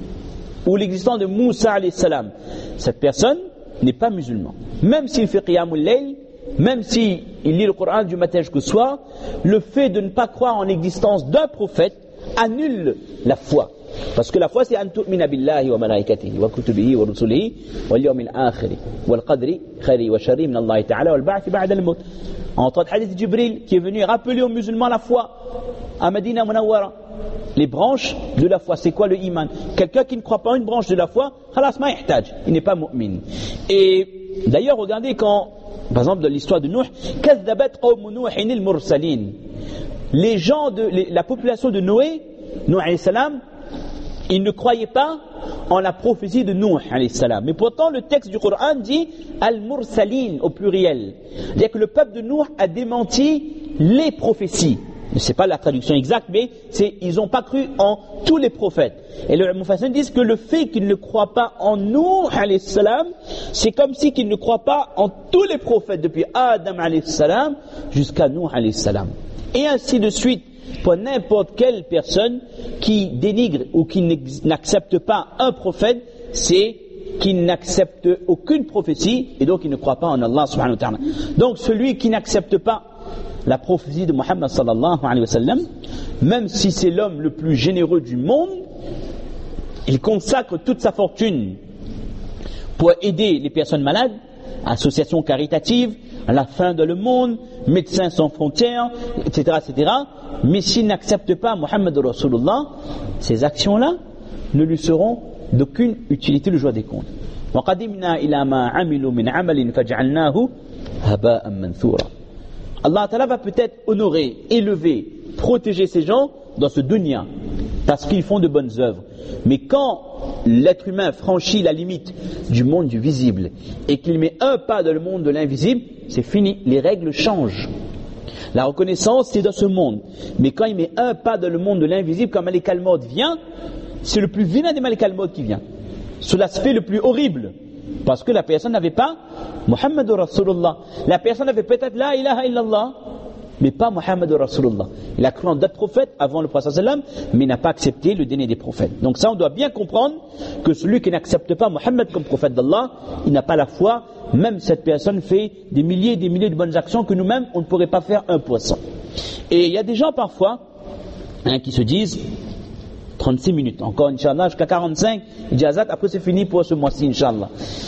ou l'existence de Moussa alayhi salam, cette personne n'est pas musulman. Même s'il fait qiyamul layl, même s'il lit le Coran du matin jusqu'au soir, le fait de ne pas croire en l'existence d'un prophète annule la foi. Parce que la foi, c'est an tu'mina billahi wa malaikatihi wa kutubihi wa rusulihi wal yawmil akhir wal qadri khayri wa sharri min Allah ta'ala wal ba'th ba'da al-maut. En tant que hadith de Jibril qui est venu rappeler aux musulmans la foi à Medina Munawwara. Les branches de la foi, c'est quoi le iman? Quelqu'un qui ne croit pas une branche de la foi, khalas ma yahtaj, il n'est pas mu'min. Et d'ailleurs, regardez quand, par exemple, dans l'histoire de Nuh, kadzabat qawm Nuhin al-mursalin. Les gens la population de Noé, Nuh alayhi salam, ils ne croyaient pas en la prophétie de Nuh alayhi salam. Mais pourtant, le texte du Coran dit al-mursalin au pluriel. C'est-à-dire que le peuple de Nuh a démenti les prophéties. C'est pas la traduction exacte, mais ils n'ont pas cru en tous les prophètes. Et les mufassirin disent que le fait qu'ils ne croient pas en Nuh alayhi salam, c'est comme si qu'ils ne croient pas en tous les prophètes depuis Adam alayhi salam jusqu'à Nuh alayhi salam. Et ainsi de suite pour n'importe quelle personne qui dénigre ou qui n'accepte pas un prophète, c'est qu'il n'accepte aucune prophétie et donc il ne croit pas en Allah subhanahu wa ta'ala. Donc celui qui n'accepte pas la prophétie de Muhammad sallallahu alayhi wa sallam, même si c'est l'homme le plus généreux du monde, il consacre toute sa fortune pour aider les personnes malades, associations caritatives, à la fin de le monde, Médecins sans frontières, etc., etc. Mais s'il n'accepte pas Muhammad Rasulullah, ces actions-là ne lui seront d'aucune utilité le jour des comptes. وَقَدِمْنَا إِلَى مَا عَمِلُوا مِنْ عَمَلٍ فَجْعَلْنَاهُ هَبَاءً مَنْثُورًا. Allah Ta'ala va peut-être honorer, élever, protéger ces gens dans ce dunya, parce qu'ils font de bonnes œuvres. Mais quand l'être humain franchit la limite du monde du visible et qu'il met un pas dans le monde de l'invisible, c'est fini, les règles changent. La reconnaissance, c'est dans ce monde. Mais quand il met un pas dans le monde de l'invisible, quand Malik al-Maut vient, c'est le plus vilain des Malik al-Maut qui vient. Sous l'aspect le plus horrible. Parce que la personne n'avait pas Muhammad Rasulullah. La personne avait peut-être la ilaha illallah, mais pas Muhammad Rasulullah. Il a cru en d'autres prophètes avant le prophète sallam, mais il n'a pas accepté le dernier des prophètes. Donc ça, on doit bien comprendre que celui qui n'accepte pas Muhammad comme prophète d'Allah, il n'a pas la foi. Même cette personne fait des milliers et des milliers de bonnes actions que nous-mêmes, on ne pourrait pas faire 1%. Et il y a des gens parfois qui se disent 36 minutes, encore Inch'Allah, jusqu'à 45, Ijazat, après c'est fini pour ce mois-ci, Inch'Allah.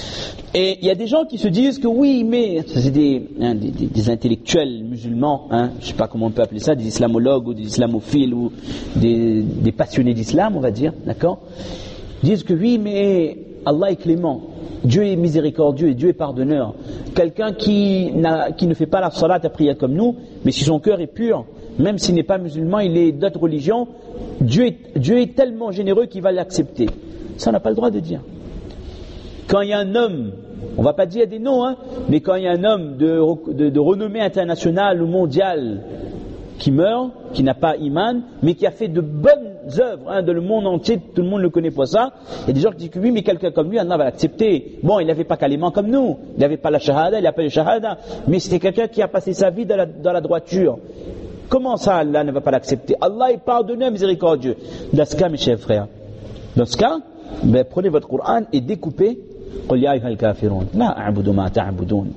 Et il y a des gens qui se disent que oui, mais c'est des intellectuels musulmans, je ne sais pas comment on peut appeler ça, des islamologues ou des islamophiles ou des passionnés d'islam, on va dire, d'accord, disent que oui, mais Allah est clément, Dieu est miséricordieux et Dieu est pardonneur. Quelqu'un qui ne fait pas la salat à prière comme nous, mais si son cœur est pur, même s'il n'est pas musulman, il est d'autres religions, Dieu est tellement généreux qu'il va l'accepter. Ça, on n'a pas le droit de dire. Quand il y a un homme, on ne va pas dire des noms, mais quand il y a un homme de renommée internationale ou mondiale qui meurt, qui n'a pas iman, mais qui a fait de bonnes œuvres dans le monde entier, tout le monde le connaît pour ça, il y a des gens qui disent que oui, mais quelqu'un comme lui, Allah va l'accepter. Bon, il n'avait pas kalima comme nous, il n'avait pas la shahada, il n'a pas le shahada, mais c'était quelqu'un qui a passé sa vie dans la droiture. Comment ça, Allah ne va pas l'accepter? Allah est pardonneur, miséricordieux. Dans ce cas, mes chers frères, dans ce cas, prenez votre Coran et découpez قل يا أيها الكافرون لا أعبد ما تعبدون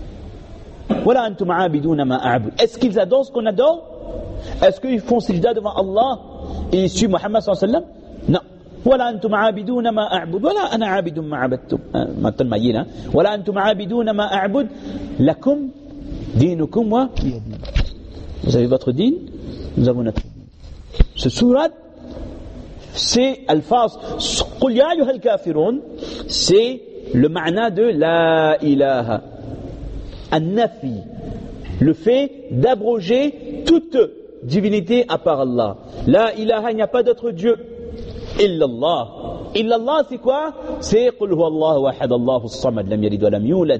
ولا أنتم عابدون ما أعبد. Est-ce qu'ils adorent ce qu'on adore? Est-ce qu'ils font sijda devant Allah et ils suivent Muhammad sallallahu alayhi wa sallam? Non. ولا أنتم عابدون ما أعبد ولا أنا عابد ما عبدتم. مثل ما يلا ولا أنتم عابدون ما أعبد لكم دينكم ولي دين. Vous avez votre dîne, nous avons notre dîne. Ce surat, c'est Al-Fas, Qul ya ayyuhal kafirun, c'est le ma'na de la ilaha. An-nafi, le fait d'abroger toute divinité à part Allah. La ilaha, il n'y a pas d'autre Dieu. Illallah. Illallah, c'est quoi? C'est Qul huwa Allahu ahad, Allahu as-samad, lam yalid wa lam yulad.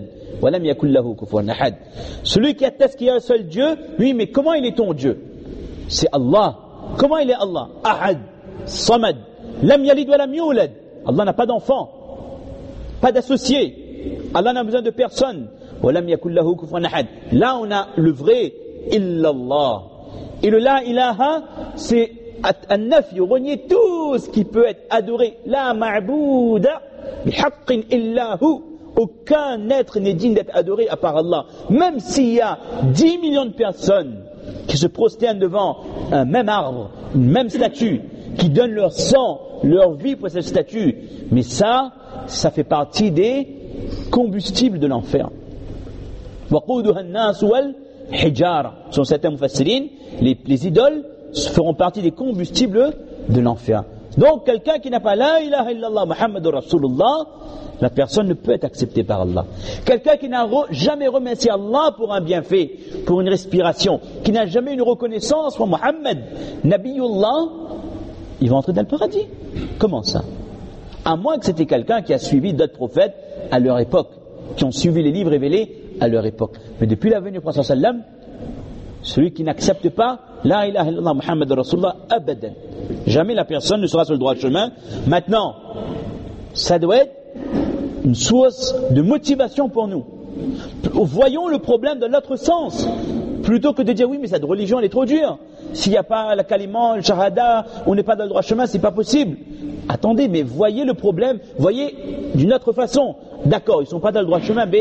Celui qui atteste qu'il y a un seul Dieu, oui, mais comment il est ton Dieu? C'est Allah. Comment il est Allah? Ahad, Samad, Lam Yalid wa Lam Yulad. Allah n'a pas d'enfant, pas d'associé. Allah n'a besoin de personne. Wa lam yakul lahu kufuwan ahad. Là, on a le vrai illallah. Et le la ilaha, c'est an-nafi, renier tout ce qui peut être adoré. La ma'bouda bihaqqin illahu. Aucun être n'est digne d'être adoré à part Allah. Même s'il y a 10 millions de personnes qui se prosternent devant un même arbre, une même statue, qui donnent leur sang, leur vie pour cette statue, mais ça fait partie des combustibles de l'enfer. وَقُودُهَا النَّاسُ وَالْحِجَارَةُ. Selon certains mufassirin, les idoles feront partie des combustibles de l'enfer. Donc quelqu'un qui n'a pas la ilaha illallah Muhammadur Rasulullah, la personne ne peut être acceptée par Allah. Quelqu'un qui n'a jamais remercié Allah pour un bienfait, pour une respiration, qui n'a jamais une reconnaissance pour Muhammad, Nabiyullah, il va entrer dans le paradis. Comment ça? À moins que c'était quelqu'un qui a suivi d'autres prophètes à leur époque, qui ont suivi les livres révélés à leur époque. Mais depuis la venue du prophète sallam, celui qui n'accepte pas la ilaha illallah Muhammad Rasulullah, abadan, jamais la personne ne sera sur le droit chemin. Maintenant, ça doit être une source de motivation pour nous. Voyons le problème dans l'autre sens, plutôt que de dire oui, mais cette religion elle est trop dure. S'il n'y a pas la kalima, le shahada, on n'est pas dans le droit chemin, c'est pas possible. Attendez, mais voyez le problème, voyez d'une autre façon. D'accord, ils sont pas dans le droit chemin, mais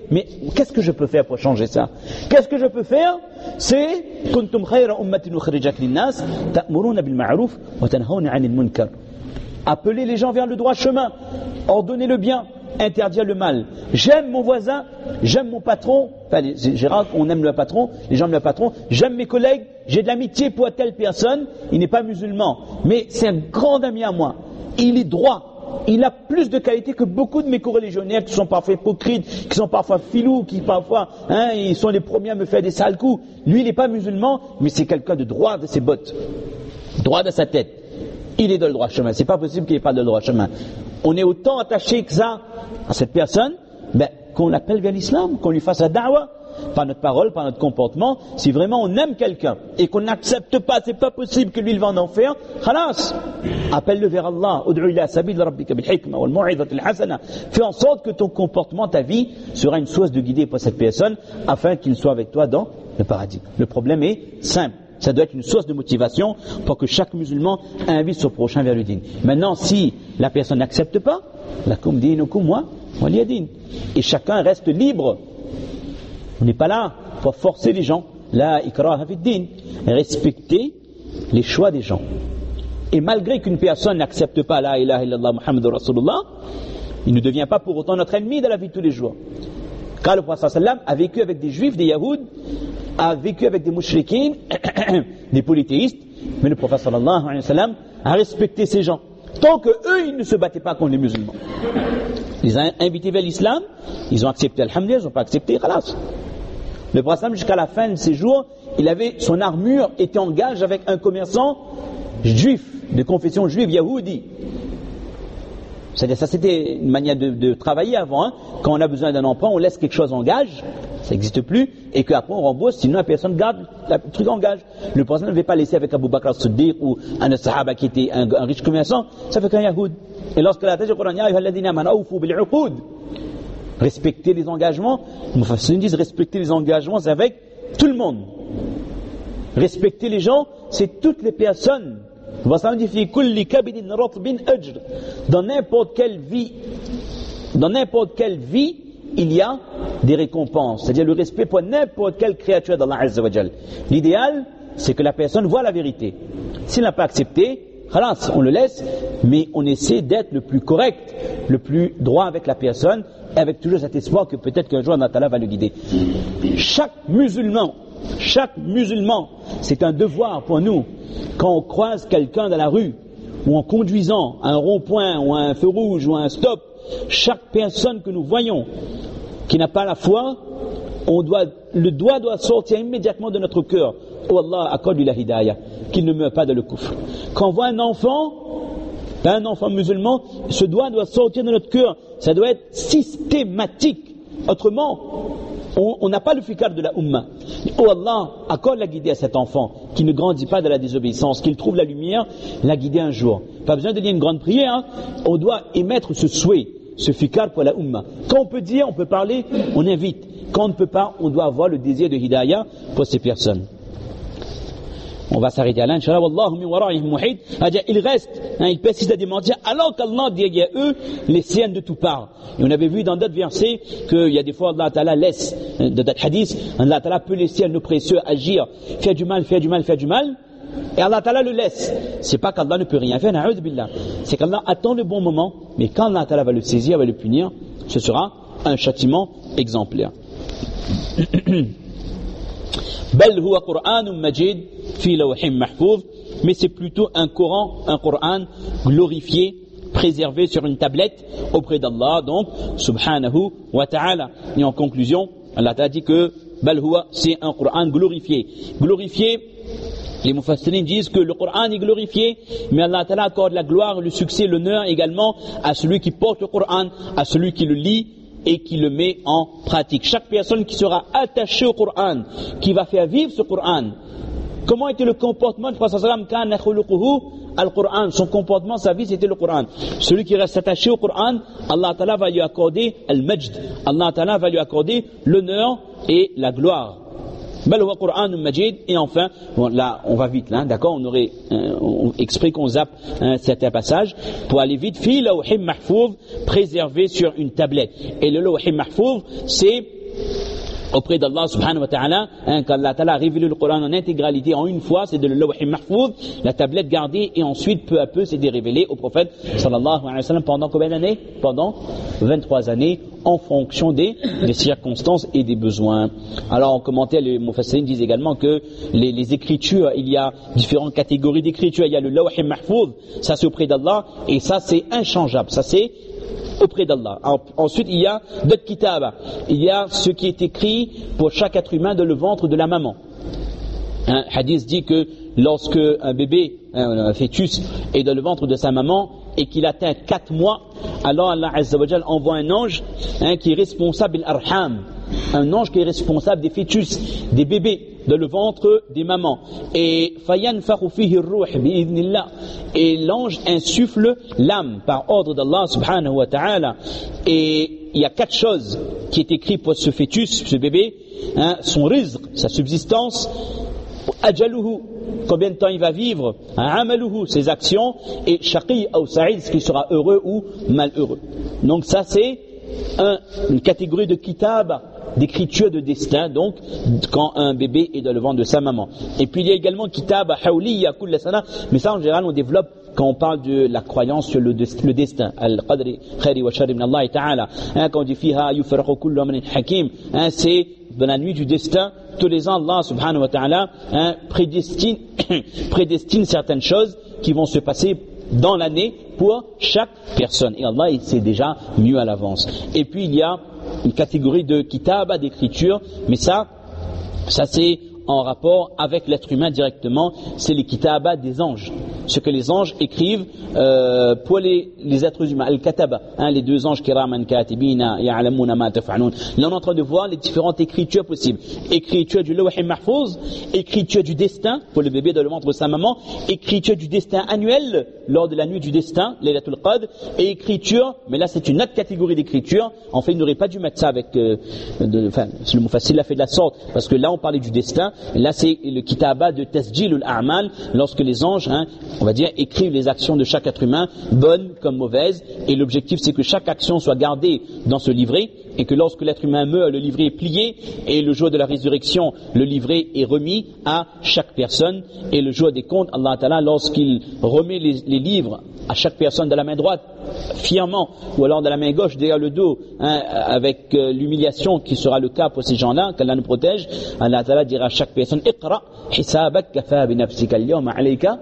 mais qu'est-ce que je peux faire pour changer ça? Qu'est-ce que je peux faire? C'est kuntum khayra ummatin ukhrijat lin-nas ta'muruna bil ma'ruf wa tanhauna 'anil munkar. Appeler les gens vers le droit chemin, ordonner le bien, interdire le mal. J'aime mon voisin, j'aime mon patron. Enfin, Gérard, on aime le patron, les gens aiment le patron. J'aime mes collègues, j'ai de l'amitié pour telle personne. Il n'est pas musulman, mais c'est un grand ami à moi. Il est droit. Il a plus de qualité que beaucoup de mes coreligionnaires qui sont parfois hypocrites, qui sont parfois filous, qui parfois, ils sont les premiers à me faire des sales coups. Lui, il n'est pas musulman, mais c'est quelqu'un de droit de ses bottes, droit de sa tête. Il est dans le droit chemin. C'est pas possible qu'il n'ait pas de droit chemin. On est autant attaché que ça à cette personne, qu'on l'appelle vers l'islam, qu'on lui fasse la da'wa, par notre parole, par notre comportement. Si vraiment on aime quelqu'un et qu'on n'accepte pas, c'est pas possible que lui il va en enfer, khalas, appelle-le vers Allah. Ud'u ila sabil rabbika bil hikma wal mau'izati al hasana. Fais en sorte que ton comportement, ta vie, sera une source de guidée pour cette personne, afin qu'il soit avec toi dans le paradis. Le problème est simple. Ça doit être une source de motivation pour que chaque musulman invite son prochain vers le din. Maintenant, si la personne n'accepte pas, lakum dinukum wa waliya din. Et chacun reste libre. On n'est pas là pour forcer les gens. La ikraha fid din. Respecter les choix des gens. Et malgré qu'une personne n'accepte pas la ilaha illallah Muhammadur Rasulullah, il ne devient pas pour autant notre ennemi dans la vie de tous les jours. Car le prophète sallam a vécu avec des juifs, des yaouds, a vécu avec des mouchriquins, des polythéistes, mais le prophète sallallahu alayhi wa sallam a respecté ces gens. Tant que eux, ils ne se battaient pas contre les musulmans. Ils les ont invités vers l'islam, ils ont accepté, alhamdulillah, ils n'ont pas accepté, khalas. Le prophète sallam, jusqu'à la fin de ses jours, son armure était en gage avec un commerçant juif, de confession juive, yahoudi. C'est-à-dire, ça c'était une manière de travailler avant. Quand on a besoin d'un emprunt, on laisse quelque chose en gage, ça n'existe plus, et qu'après on rembourse, sinon la personne garde le truc en gage. Le prophète ne devait pas laisser avec Abu Bakr as-Siddiq ou un sahaba qui était un riche commerçant, ça fait qu'un yahoud. Et lorsque la tâche du Coran, respecter les engagements, ils disent respecter les engagements, c'est avec tout le monde. Respecter les gens, c'est toutes les personnes. Dans n'importe quelle vie, il y a des récompenses. C'est-à-dire le respect pour n'importe quelle créature d'Allah Azza wa Jal. L'idéal, c'est que la personne voit la vérité. S'il n'a pas accepté, khalas, on le laisse, mais on essaie d'être le plus correct, le plus droit avec la personne, avec toujours cet espoir que peut-être qu'un jour Allah va le guider. Chaque musulman, c'est un devoir pour nous, quand on croise quelqu'un dans la rue, ou en conduisant à un rond-point, ou à un feu rouge, ou à un stop, chaque personne que nous voyons qui n'a pas la foi, le doigt doit sortir immédiatement de notre cœur. Oh Allah, accorde-lui la hidayah, qu'il ne meure pas dans le kufr. Quand on voit un enfant musulman, ce doigt doit sortir de notre cœur. Ça doit être systématique. Autrement, on n'a pas le fikar de la Ummah. Oh Allah, accorde la guidée à cet enfant qui ne grandit pas de la désobéissance, qu'il trouve la lumière, la guider un jour. Pas besoin de dire une grande prière, on doit émettre ce souhait, ce fikar pour la Ummah. Quand on peut dire, on peut parler, on invite. Quand on ne peut pas, on doit avoir le désir de hidayah pour ces personnes. On va s'arrêter là, Inch'Allah, Wallahu min wara'ihim muhit. C'est-à-dire, il reste, il persiste à démentir, alors qu'Allah dit à eux, les siennes de tout part. Et on avait vu dans d'autres versets qu'il y a des fois, Allah Ta'ala laisse, dans d'autres hadiths, Allah Ta'ala peut laisser nos précieux agir, faire du mal, et Allah Ta'ala le laisse. C'est pas qu'Allah ne peut rien faire, na'ud billah. C'est qu'Allah attend le bon moment, mais quand Allah Ta'ala va le saisir, va le punir, ce sera un châtiment exemplaire. Bal huwa Qur'anun Majid fi lawhin mahfouz, mais c'est plutôt un Coran glorifié, préservé sur une tablette auprès d'Allah, donc subhanahu wa ta'ala. Et en conclusion, Allah t'a dit que Bal huwa, c'est un Coran glorifié. Glorifié, les mufassirin disent que le Coran est glorifié, mais Allah Ta'ala accorde la gloire, le succès, l'honneur également à celui qui porte le Coran, à celui qui le lit et qui le met en pratique. Chaque personne qui sera attachée au Coran, qui va faire vivre ce Coran. Comment était le comportement du prophète sallallahu alayhi wa sallam? Al-Qur'an, son comportement, sa vie, c'était le Coran. Celui qui reste attaché au Coran, Allah Ta'ala va lui accorder al-majd. Allah Ta'ala va lui accorder l'honneur et la gloire. Bal huwa Qur'anun Majid. Et enfin, bon, là, on va vite, là, d'accord, on aurait exprès qu'on zappe certains passages pour aller vite. Fi lawhin mahfouz, préservé sur une tablette. Et le lawhin mahfouz, c'est auprès d'Allah subhanahu wa ta'ala, qu'Allah ta'ala a révélé le Coran en intégralité en une fois, c'est de l'Lawh al-Mahfouz, la tablette gardée, et ensuite peu à peu c'est révélé au prophète sallallahu alayhi wa sallam pendant combien d'années? Pendant 23 années, en fonction des circonstances et des besoins. Alors en commentaire, les Mufassirin disent également que les écritures, il y a différentes catégories d'écritures. Il y a le Lawh al-Mahfouz, ça c'est auprès d'Allah, et ça c'est inchangeable, ça c'est auprès d'Allah. Ensuite, il y a d'autres kitabs. Il y a ce qui est écrit pour chaque être humain dans le ventre de la maman. Un hadith dit que lorsque un bébé, un fœtus, est dans le ventre de sa maman et qu'il atteint 4 mois, alors Allah Azza wa Jal envoie un ange qui est responsable de l'arham, un ange qui est responsable des fœtus, des bébés dans le ventre des mamans. Et et l'ange insuffle l'âme par ordre d'Allah subhanahu wa ta'ala. Et il y a 4 choses qui est écrit pour ce fœtus, ce bébé, son rizq, sa subsistance, ajaluhu, combien de temps il va vivre, amaluhu, ses actions, et shaqi ou sa'id, ce qui sera heureux ou malheureux. Donc ça c'est une catégorie de kitab, d'écriture de destin, donc quand un bébé est dans le ventre de sa maman. Et puis il y a également kitab hawliya kull sana, mais ça en général on développe quand on parle de la croyance sur le destin, al-qadri khairi wa sharri min Allah ta'ala, quand on dit fiha yufaraqu kullu amrin hakim, c'est dans la nuit du destin, tous les ans Allah subhanahu wa ta'ala prédestine certaines choses qui vont se passer dans l'année pour chaque personne, et Allah il sait déjà mieux à l'avance. Et puis il y a une catégorie de kitaba, d'écriture, mais ça c'est en rapport avec l'être humain directement, c'est les kitaba des anges, ce que les anges écrivent pour les êtres humains, al-kataba, les 2 anges kiraman katibina ya'lamuna ma taf'alun. Là on est en train de voir les différentes écritures possibles, écriture du Lawh al-Mahfouz, écriture du destin pour le bébé dans le ventre de sa maman, écriture du destin annuel lors de la nuit du destin, Laylatul Qadr, et écriture, mais là c'est une autre catégorie d'écriture. En fait il n'aurait pas dû mettre ça avec le Mufassir l'a fait de la sorte, parce que là on parlait du destin. Là c'est le kitaba de tasjil al-a'mal, lorsque les anges, on va dire, écrivent les actions de chaque être humain, bonnes comme mauvaises, et l'objectif c'est que chaque action soit gardée dans ce livret, et que lorsque l'être humain meurt, le livret est plié, et le jour de la résurrection, le livret est remis à chaque personne, et le jour des comptes, Allah Ta'ala, lorsqu'il remet les livres à chaque personne de la main droite, fièrement, ou alors de la main gauche, derrière le dos, avec l'humiliation qui sera le cas pour ces gens-là, qu'Allah nous protège, Allah Ta'ala dira à chaque personne, Iqra, hisabak kafa bi nafsika al-yawma alayka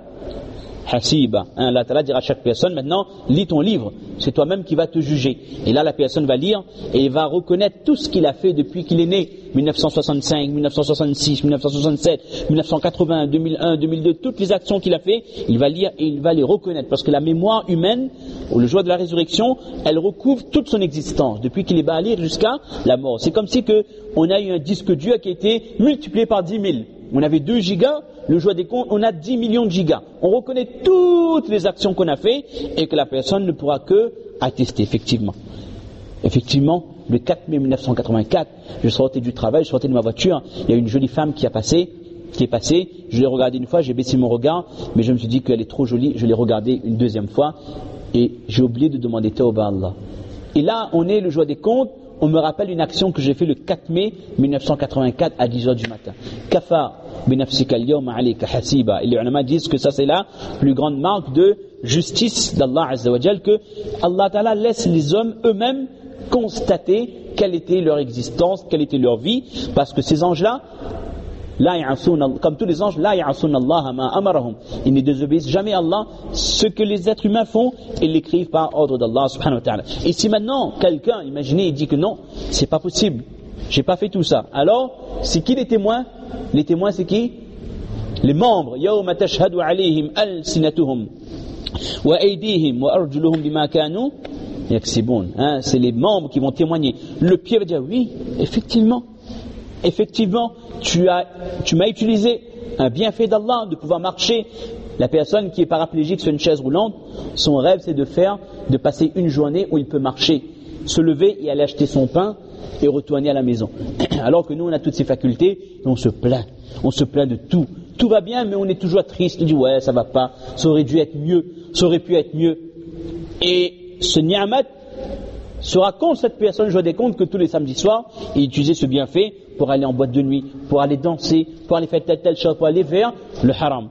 hasiba. Allah Ta'ala dira à chaque personne, maintenant, lis ton livre, c'est toi-même qui vas te juger. Et là, la personne va lire et il va reconnaître tout ce qu'il a fait depuis qu'il est né, 1965, 1966, 1967, 1980, 2001, 2002, toutes les actions qu'il a fait, il va lire et il va les reconnaître. Parce que la mémoire humaine, le jour de la résurrection, elle recouvre toute son existence, depuis qu'il est baligh jusqu'à la mort. C'est comme si on a eu un disque dur qui a été multiplié par 10 000. On avait 2 gigas, le jour des comptes, on a 10 millions de gigas. On reconnaît toutes les actions qu'on a fait et que la personne ne pourra que attester, effectivement. Effectivement, le 4 mai 1984, je sortais du travail, je sortais de ma voiture, il y a une jolie femme qui est passée, je l'ai regardée une fois, j'ai baissé mon regard, mais je me suis dit qu'elle est trop jolie, je l'ai regardée une 2e fois, et j'ai oublié de demander tawba à Allah. Et là, on est le jour des comptes, on me rappelle une action que j'ai fait le 4 mai 1984 à 10h du matin. Kafa binafsika al-yawma alayka hasiba. Et les ulama disent que ça c'est la plus grande marque de justice d'Allah Azza wa Jal, que Allah Ta'ala laisse les hommes eux-mêmes constater quelle était leur existence, quelle était leur vie, parce que ces anges-là, comme tous les anges, ils ne désobéissent jamais à Allah. Ce que les êtres humains font, ils l'écrivent par ordre d'Allah subhanahu wa ta'ala. Et si maintenant quelqu'un, imaginez, il dit que non, c'est pas possible, j'ai pas fait tout ça, alors c'est qui les témoins? Les témoins c'est qui? Les membres. Yawma tashhadu alayhim alsinatuhum wa aydihim wa arjuluhum bima kanu yaksibun. C'est les membres qui vont témoigner. Le pied va dire oui, effectivement, tu m'as utilisé un bienfait d'Allah de pouvoir marcher. La personne qui est paraplégique sur une chaise roulante, son rêve c'est de passer une journée où il peut marcher, se lever et aller acheter son pain et retourner à la maison. Alors que nous on a toutes ces facultés et on se plaint de tout. Tout va bien mais on est toujours triste, on dit ouais ça va pas, ça aurait dû être mieux, ça aurait pu être mieux. Et ce ni'mat, sera contre cette personne, je rendais compte que tous les samedis soirs, il utilisait ce bienfait pour aller en boîte de nuit, pour aller danser, pour aller faire telle chose, pour aller vers le haram.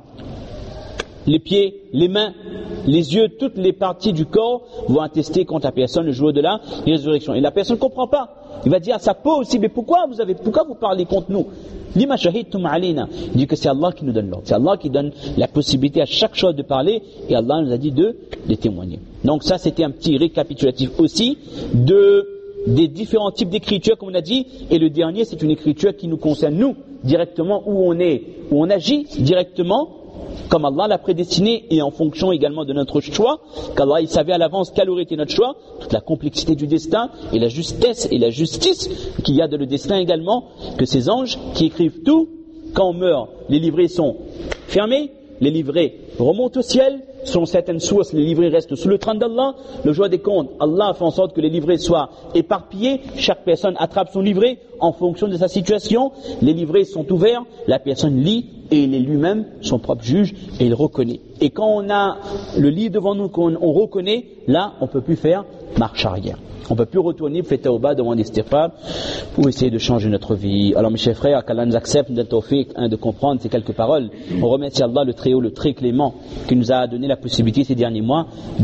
Les pieds, les mains, les yeux, toutes les parties du corps vont attester contre la personne le jour de la résurrection. Et la personne ne comprend pas. Il va dire à sa peau aussi, mais pourquoi vous parlez contre nous? Lima shahidtum alayna. Il dit que c'est Allah qui nous donne l'ordre. C'est Allah qui donne la possibilité à chaque chose de parler et Allah nous a dit de témoigner. Donc ça, c'était un petit récapitulatif aussi des différents types d'écriture, comme on a dit. Et le dernier, c'est une écriture qui nous concerne nous, directement, où on agit directement, comme Allah l'a prédestiné et en fonction également de notre choix, qu'Allah il savait à l'avance quel aurait été notre choix, toute la complexité du destin et la justesse et la justice qu'il y a dans le destin également, que ces anges qui écrivent tout, quand on meurt, les livrets sont fermés, les livrets remontent au ciel, selon certaines sources, les livrets restent sous le trône d'Allah. Le jour des comptes, Allah fait en sorte que les livrets soient éparpillés. Chaque personne attrape son livret en fonction de sa situation. Les livrets sont ouverts, la personne lit et il est lui-même son propre juge et il reconnaît. Et quand on a le livre devant nous, qu'on reconnaît, là, on ne peut plus faire marche arrière. On ne peut plus retourner, faire tawbah, demander istighfar pour essayer de changer notre vie. Alors mes chers frères, qu'Allah nous accepte, nous donne tawfiq, de comprendre ces quelques paroles. On remercie Allah le Très-Haut, le Très Clément, qui nous a donné la possibilité ces derniers mois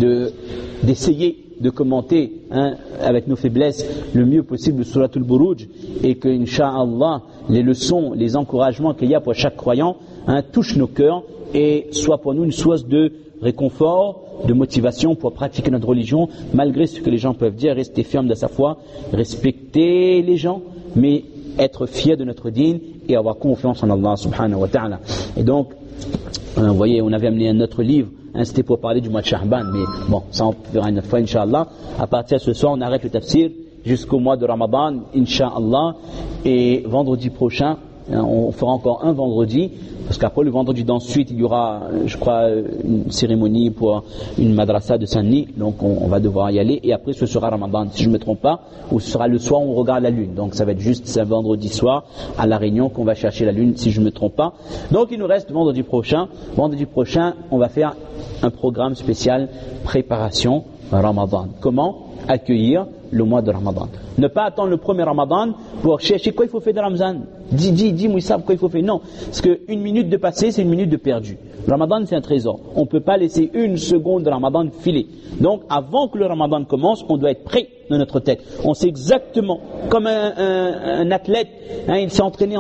d'essayer de commenter avec nos faiblesses le mieux possible Surat al-Buruj, et que Inch'Allah les leçons, les encouragements qu'il y a pour chaque croyant touchent nos cœurs et soient pour nous une source de réconfort, de motivation pour pratiquer notre religion, malgré ce que les gens peuvent dire, rester ferme dans sa foi, respecter les gens, mais être fier de notre dîn et avoir confiance en Allah subhanahu wa ta'ala. Et donc, vous voyez, on avait amené un autre livre, c'était pour parler du mois de Sha'ban, mais bon, ça on verra une autre fois, Inch'Allah. À partir de ce soir, on arrête le tafsir jusqu'au mois de Ramadan, Inch'Allah, et vendredi prochain, on fera encore un vendredi, parce qu'après le vendredi d'ensuite, il y aura, je crois, une cérémonie pour une madrasa de Saint-Denis, donc on va devoir y aller, et après ce sera Ramadan, si je ne me trompe pas, ou ce sera le soir où on regarde la lune, donc ça va être juste ce vendredi soir à La Réunion qu'on va chercher la lune, si je ne me trompe pas. Donc il nous reste vendredi prochain, on va faire un programme spécial préparation Ramadan. Comment accueillir le mois de Ramadan? Ne pas attendre le premier Ramadan pour chercher quoi il faut faire de Ramadan. Dis, Moussa, quoi il faut faire. Non, parce qu'une minute de passé, c'est une minute de perdu. Le Ramadan, c'est un trésor. On ne peut pas laisser une seconde de Ramadan filer. Donc, avant que le Ramadan commence, on doit être prêt dans notre tête. On sait exactement, comme un athlète, il s'est entraîné.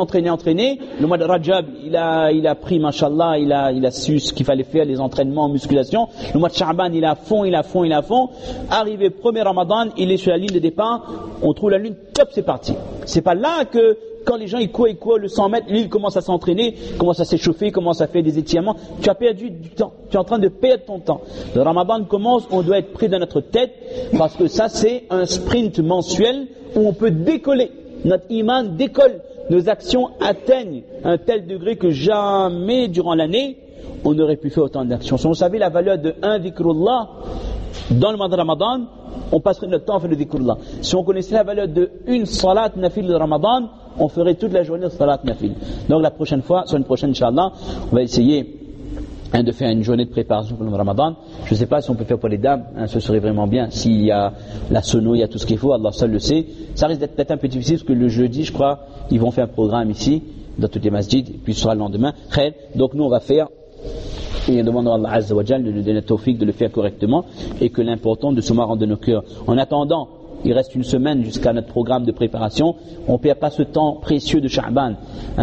Le mois de Rajab, il a pris, mashallah, il a su ce qu'il fallait faire, les entraînements en musculation. Le mois de Sha'ban, il est à fond. Arrivé premier Ramadan, il est sur la ligne de départ, on trouve la lune, top, c'est parti. C'est pas là que quand les gens ils courent le 100 mètres, lui il commence à s'entraîner, commence à s'échauffer, commence à faire des étirements. Tu as perdu du temps, tu es en train de perdre ton temps. Le Ramadan commence, on doit être prêt dans notre tête, parce que ça c'est un sprint mensuel où on peut décoller. Notre iman décolle, nos actions atteignent un tel degré que jamais durant l'année on n'aurait pu faire autant d'actions. Si on savait la valeur de un dhikrullah dans le mois de Ramadan, on passerait notre temps à faire le dhikrullah. Si on connaissait la valeur de une salat nafil de Ramadan, on ferait toute la journée de salat nafil. Donc la prochaine fois, sur une prochaine Inch'Allah, on va essayer de faire une journée de préparation pour le Ramadan. Je ne sais pas si on peut faire pour les dames, ce serait vraiment bien. S'il y a la sono, il y a tout ce qu'il faut, Allah seul le sait. Ça risque d'être peut-être un peu difficile parce que le jeudi, je crois, ils vont faire un programme ici, dans toutes les masjids, puis ce sera le lendemain. Donc nous on va faire, et demandons à Allah Azza wa Jal de nous donner le tawfiq de le faire correctement, et que l'important de ce mois rentre de nos cœurs. En attendant, il reste une semaine jusqu'à notre programme de préparation, on ne perd pas ce temps précieux de Sha'ban.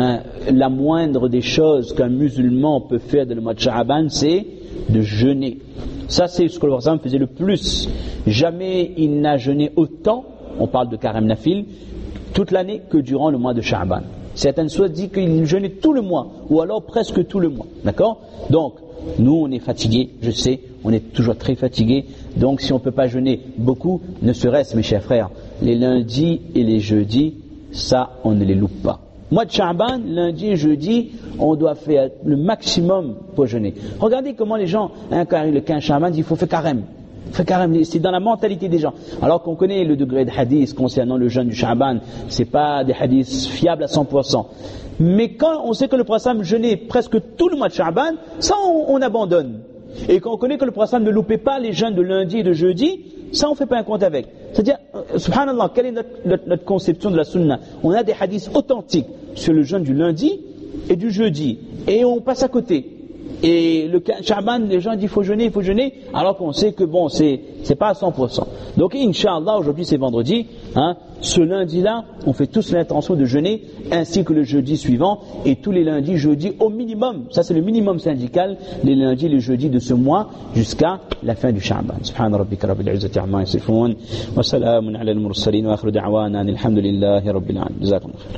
La moindre des choses qu'un musulman peut faire dans le mois de Sha'ban, c'est de jeûner. Ça c'est ce que le prophète faisait le plus. Jamais il n'a jeûné autant, on parle de Karem Nafil, toute l'année que durant le mois de Sha'ban. Certaines sources disent qu'il jeûnait tout le mois, ou alors presque tout le mois. D'accord? Donc, nous on est fatigués, je sais, on est toujours très fatigués. Donc si on ne peut pas jeûner beaucoup, ne serait-ce, mes chers frères, les lundis et les jeudis, ça on ne les loupe pas. Mois de Sha'ban, lundi et jeudi, on doit faire le maximum pour jeûner. Regardez comment les gens, quand arrive le 15 Sha'ban, disent il faut faire carême. C'est dans la mentalité des gens. Alors qu'on connaît le degré de hadith concernant le jeûne du Sha'ban, c'est pas des hadiths fiables à 100%. Mais quand on sait que le prophète jeûnait presque tout le mois de Sha'ban, ça on abandonne. Et quand on connaît que le prophète ne loupait pas les jeûnes de lundi et de jeudi, ça on fait pas un compte avec. C'est-à-dire, subhanallah, quelle est notre conception de la sunna? On a des hadiths authentiques sur le jeûne du lundi et du jeudi, et on passe à côté. Et le Sha'ban, les gens disent il faut jeûner, alors qu'on sait que bon, c'est pas à 100%. Donc, Inch'Allah, aujourd'hui c'est vendredi, ce lundi-là, on fait tous l'intention de jeûner, ainsi que le jeudi suivant, et tous les lundis, jeudis, au minimum, ça c'est le minimum syndical, les lundis, les jeudis de ce mois, jusqu'à la fin du Sha'ban. Subhana rabbika rabbil izzati amma yasifun, wa salamun ala al-mursalin, wa akhiru da'wana, alhamdulillahi rabbil alamin. Jazakumullah khair.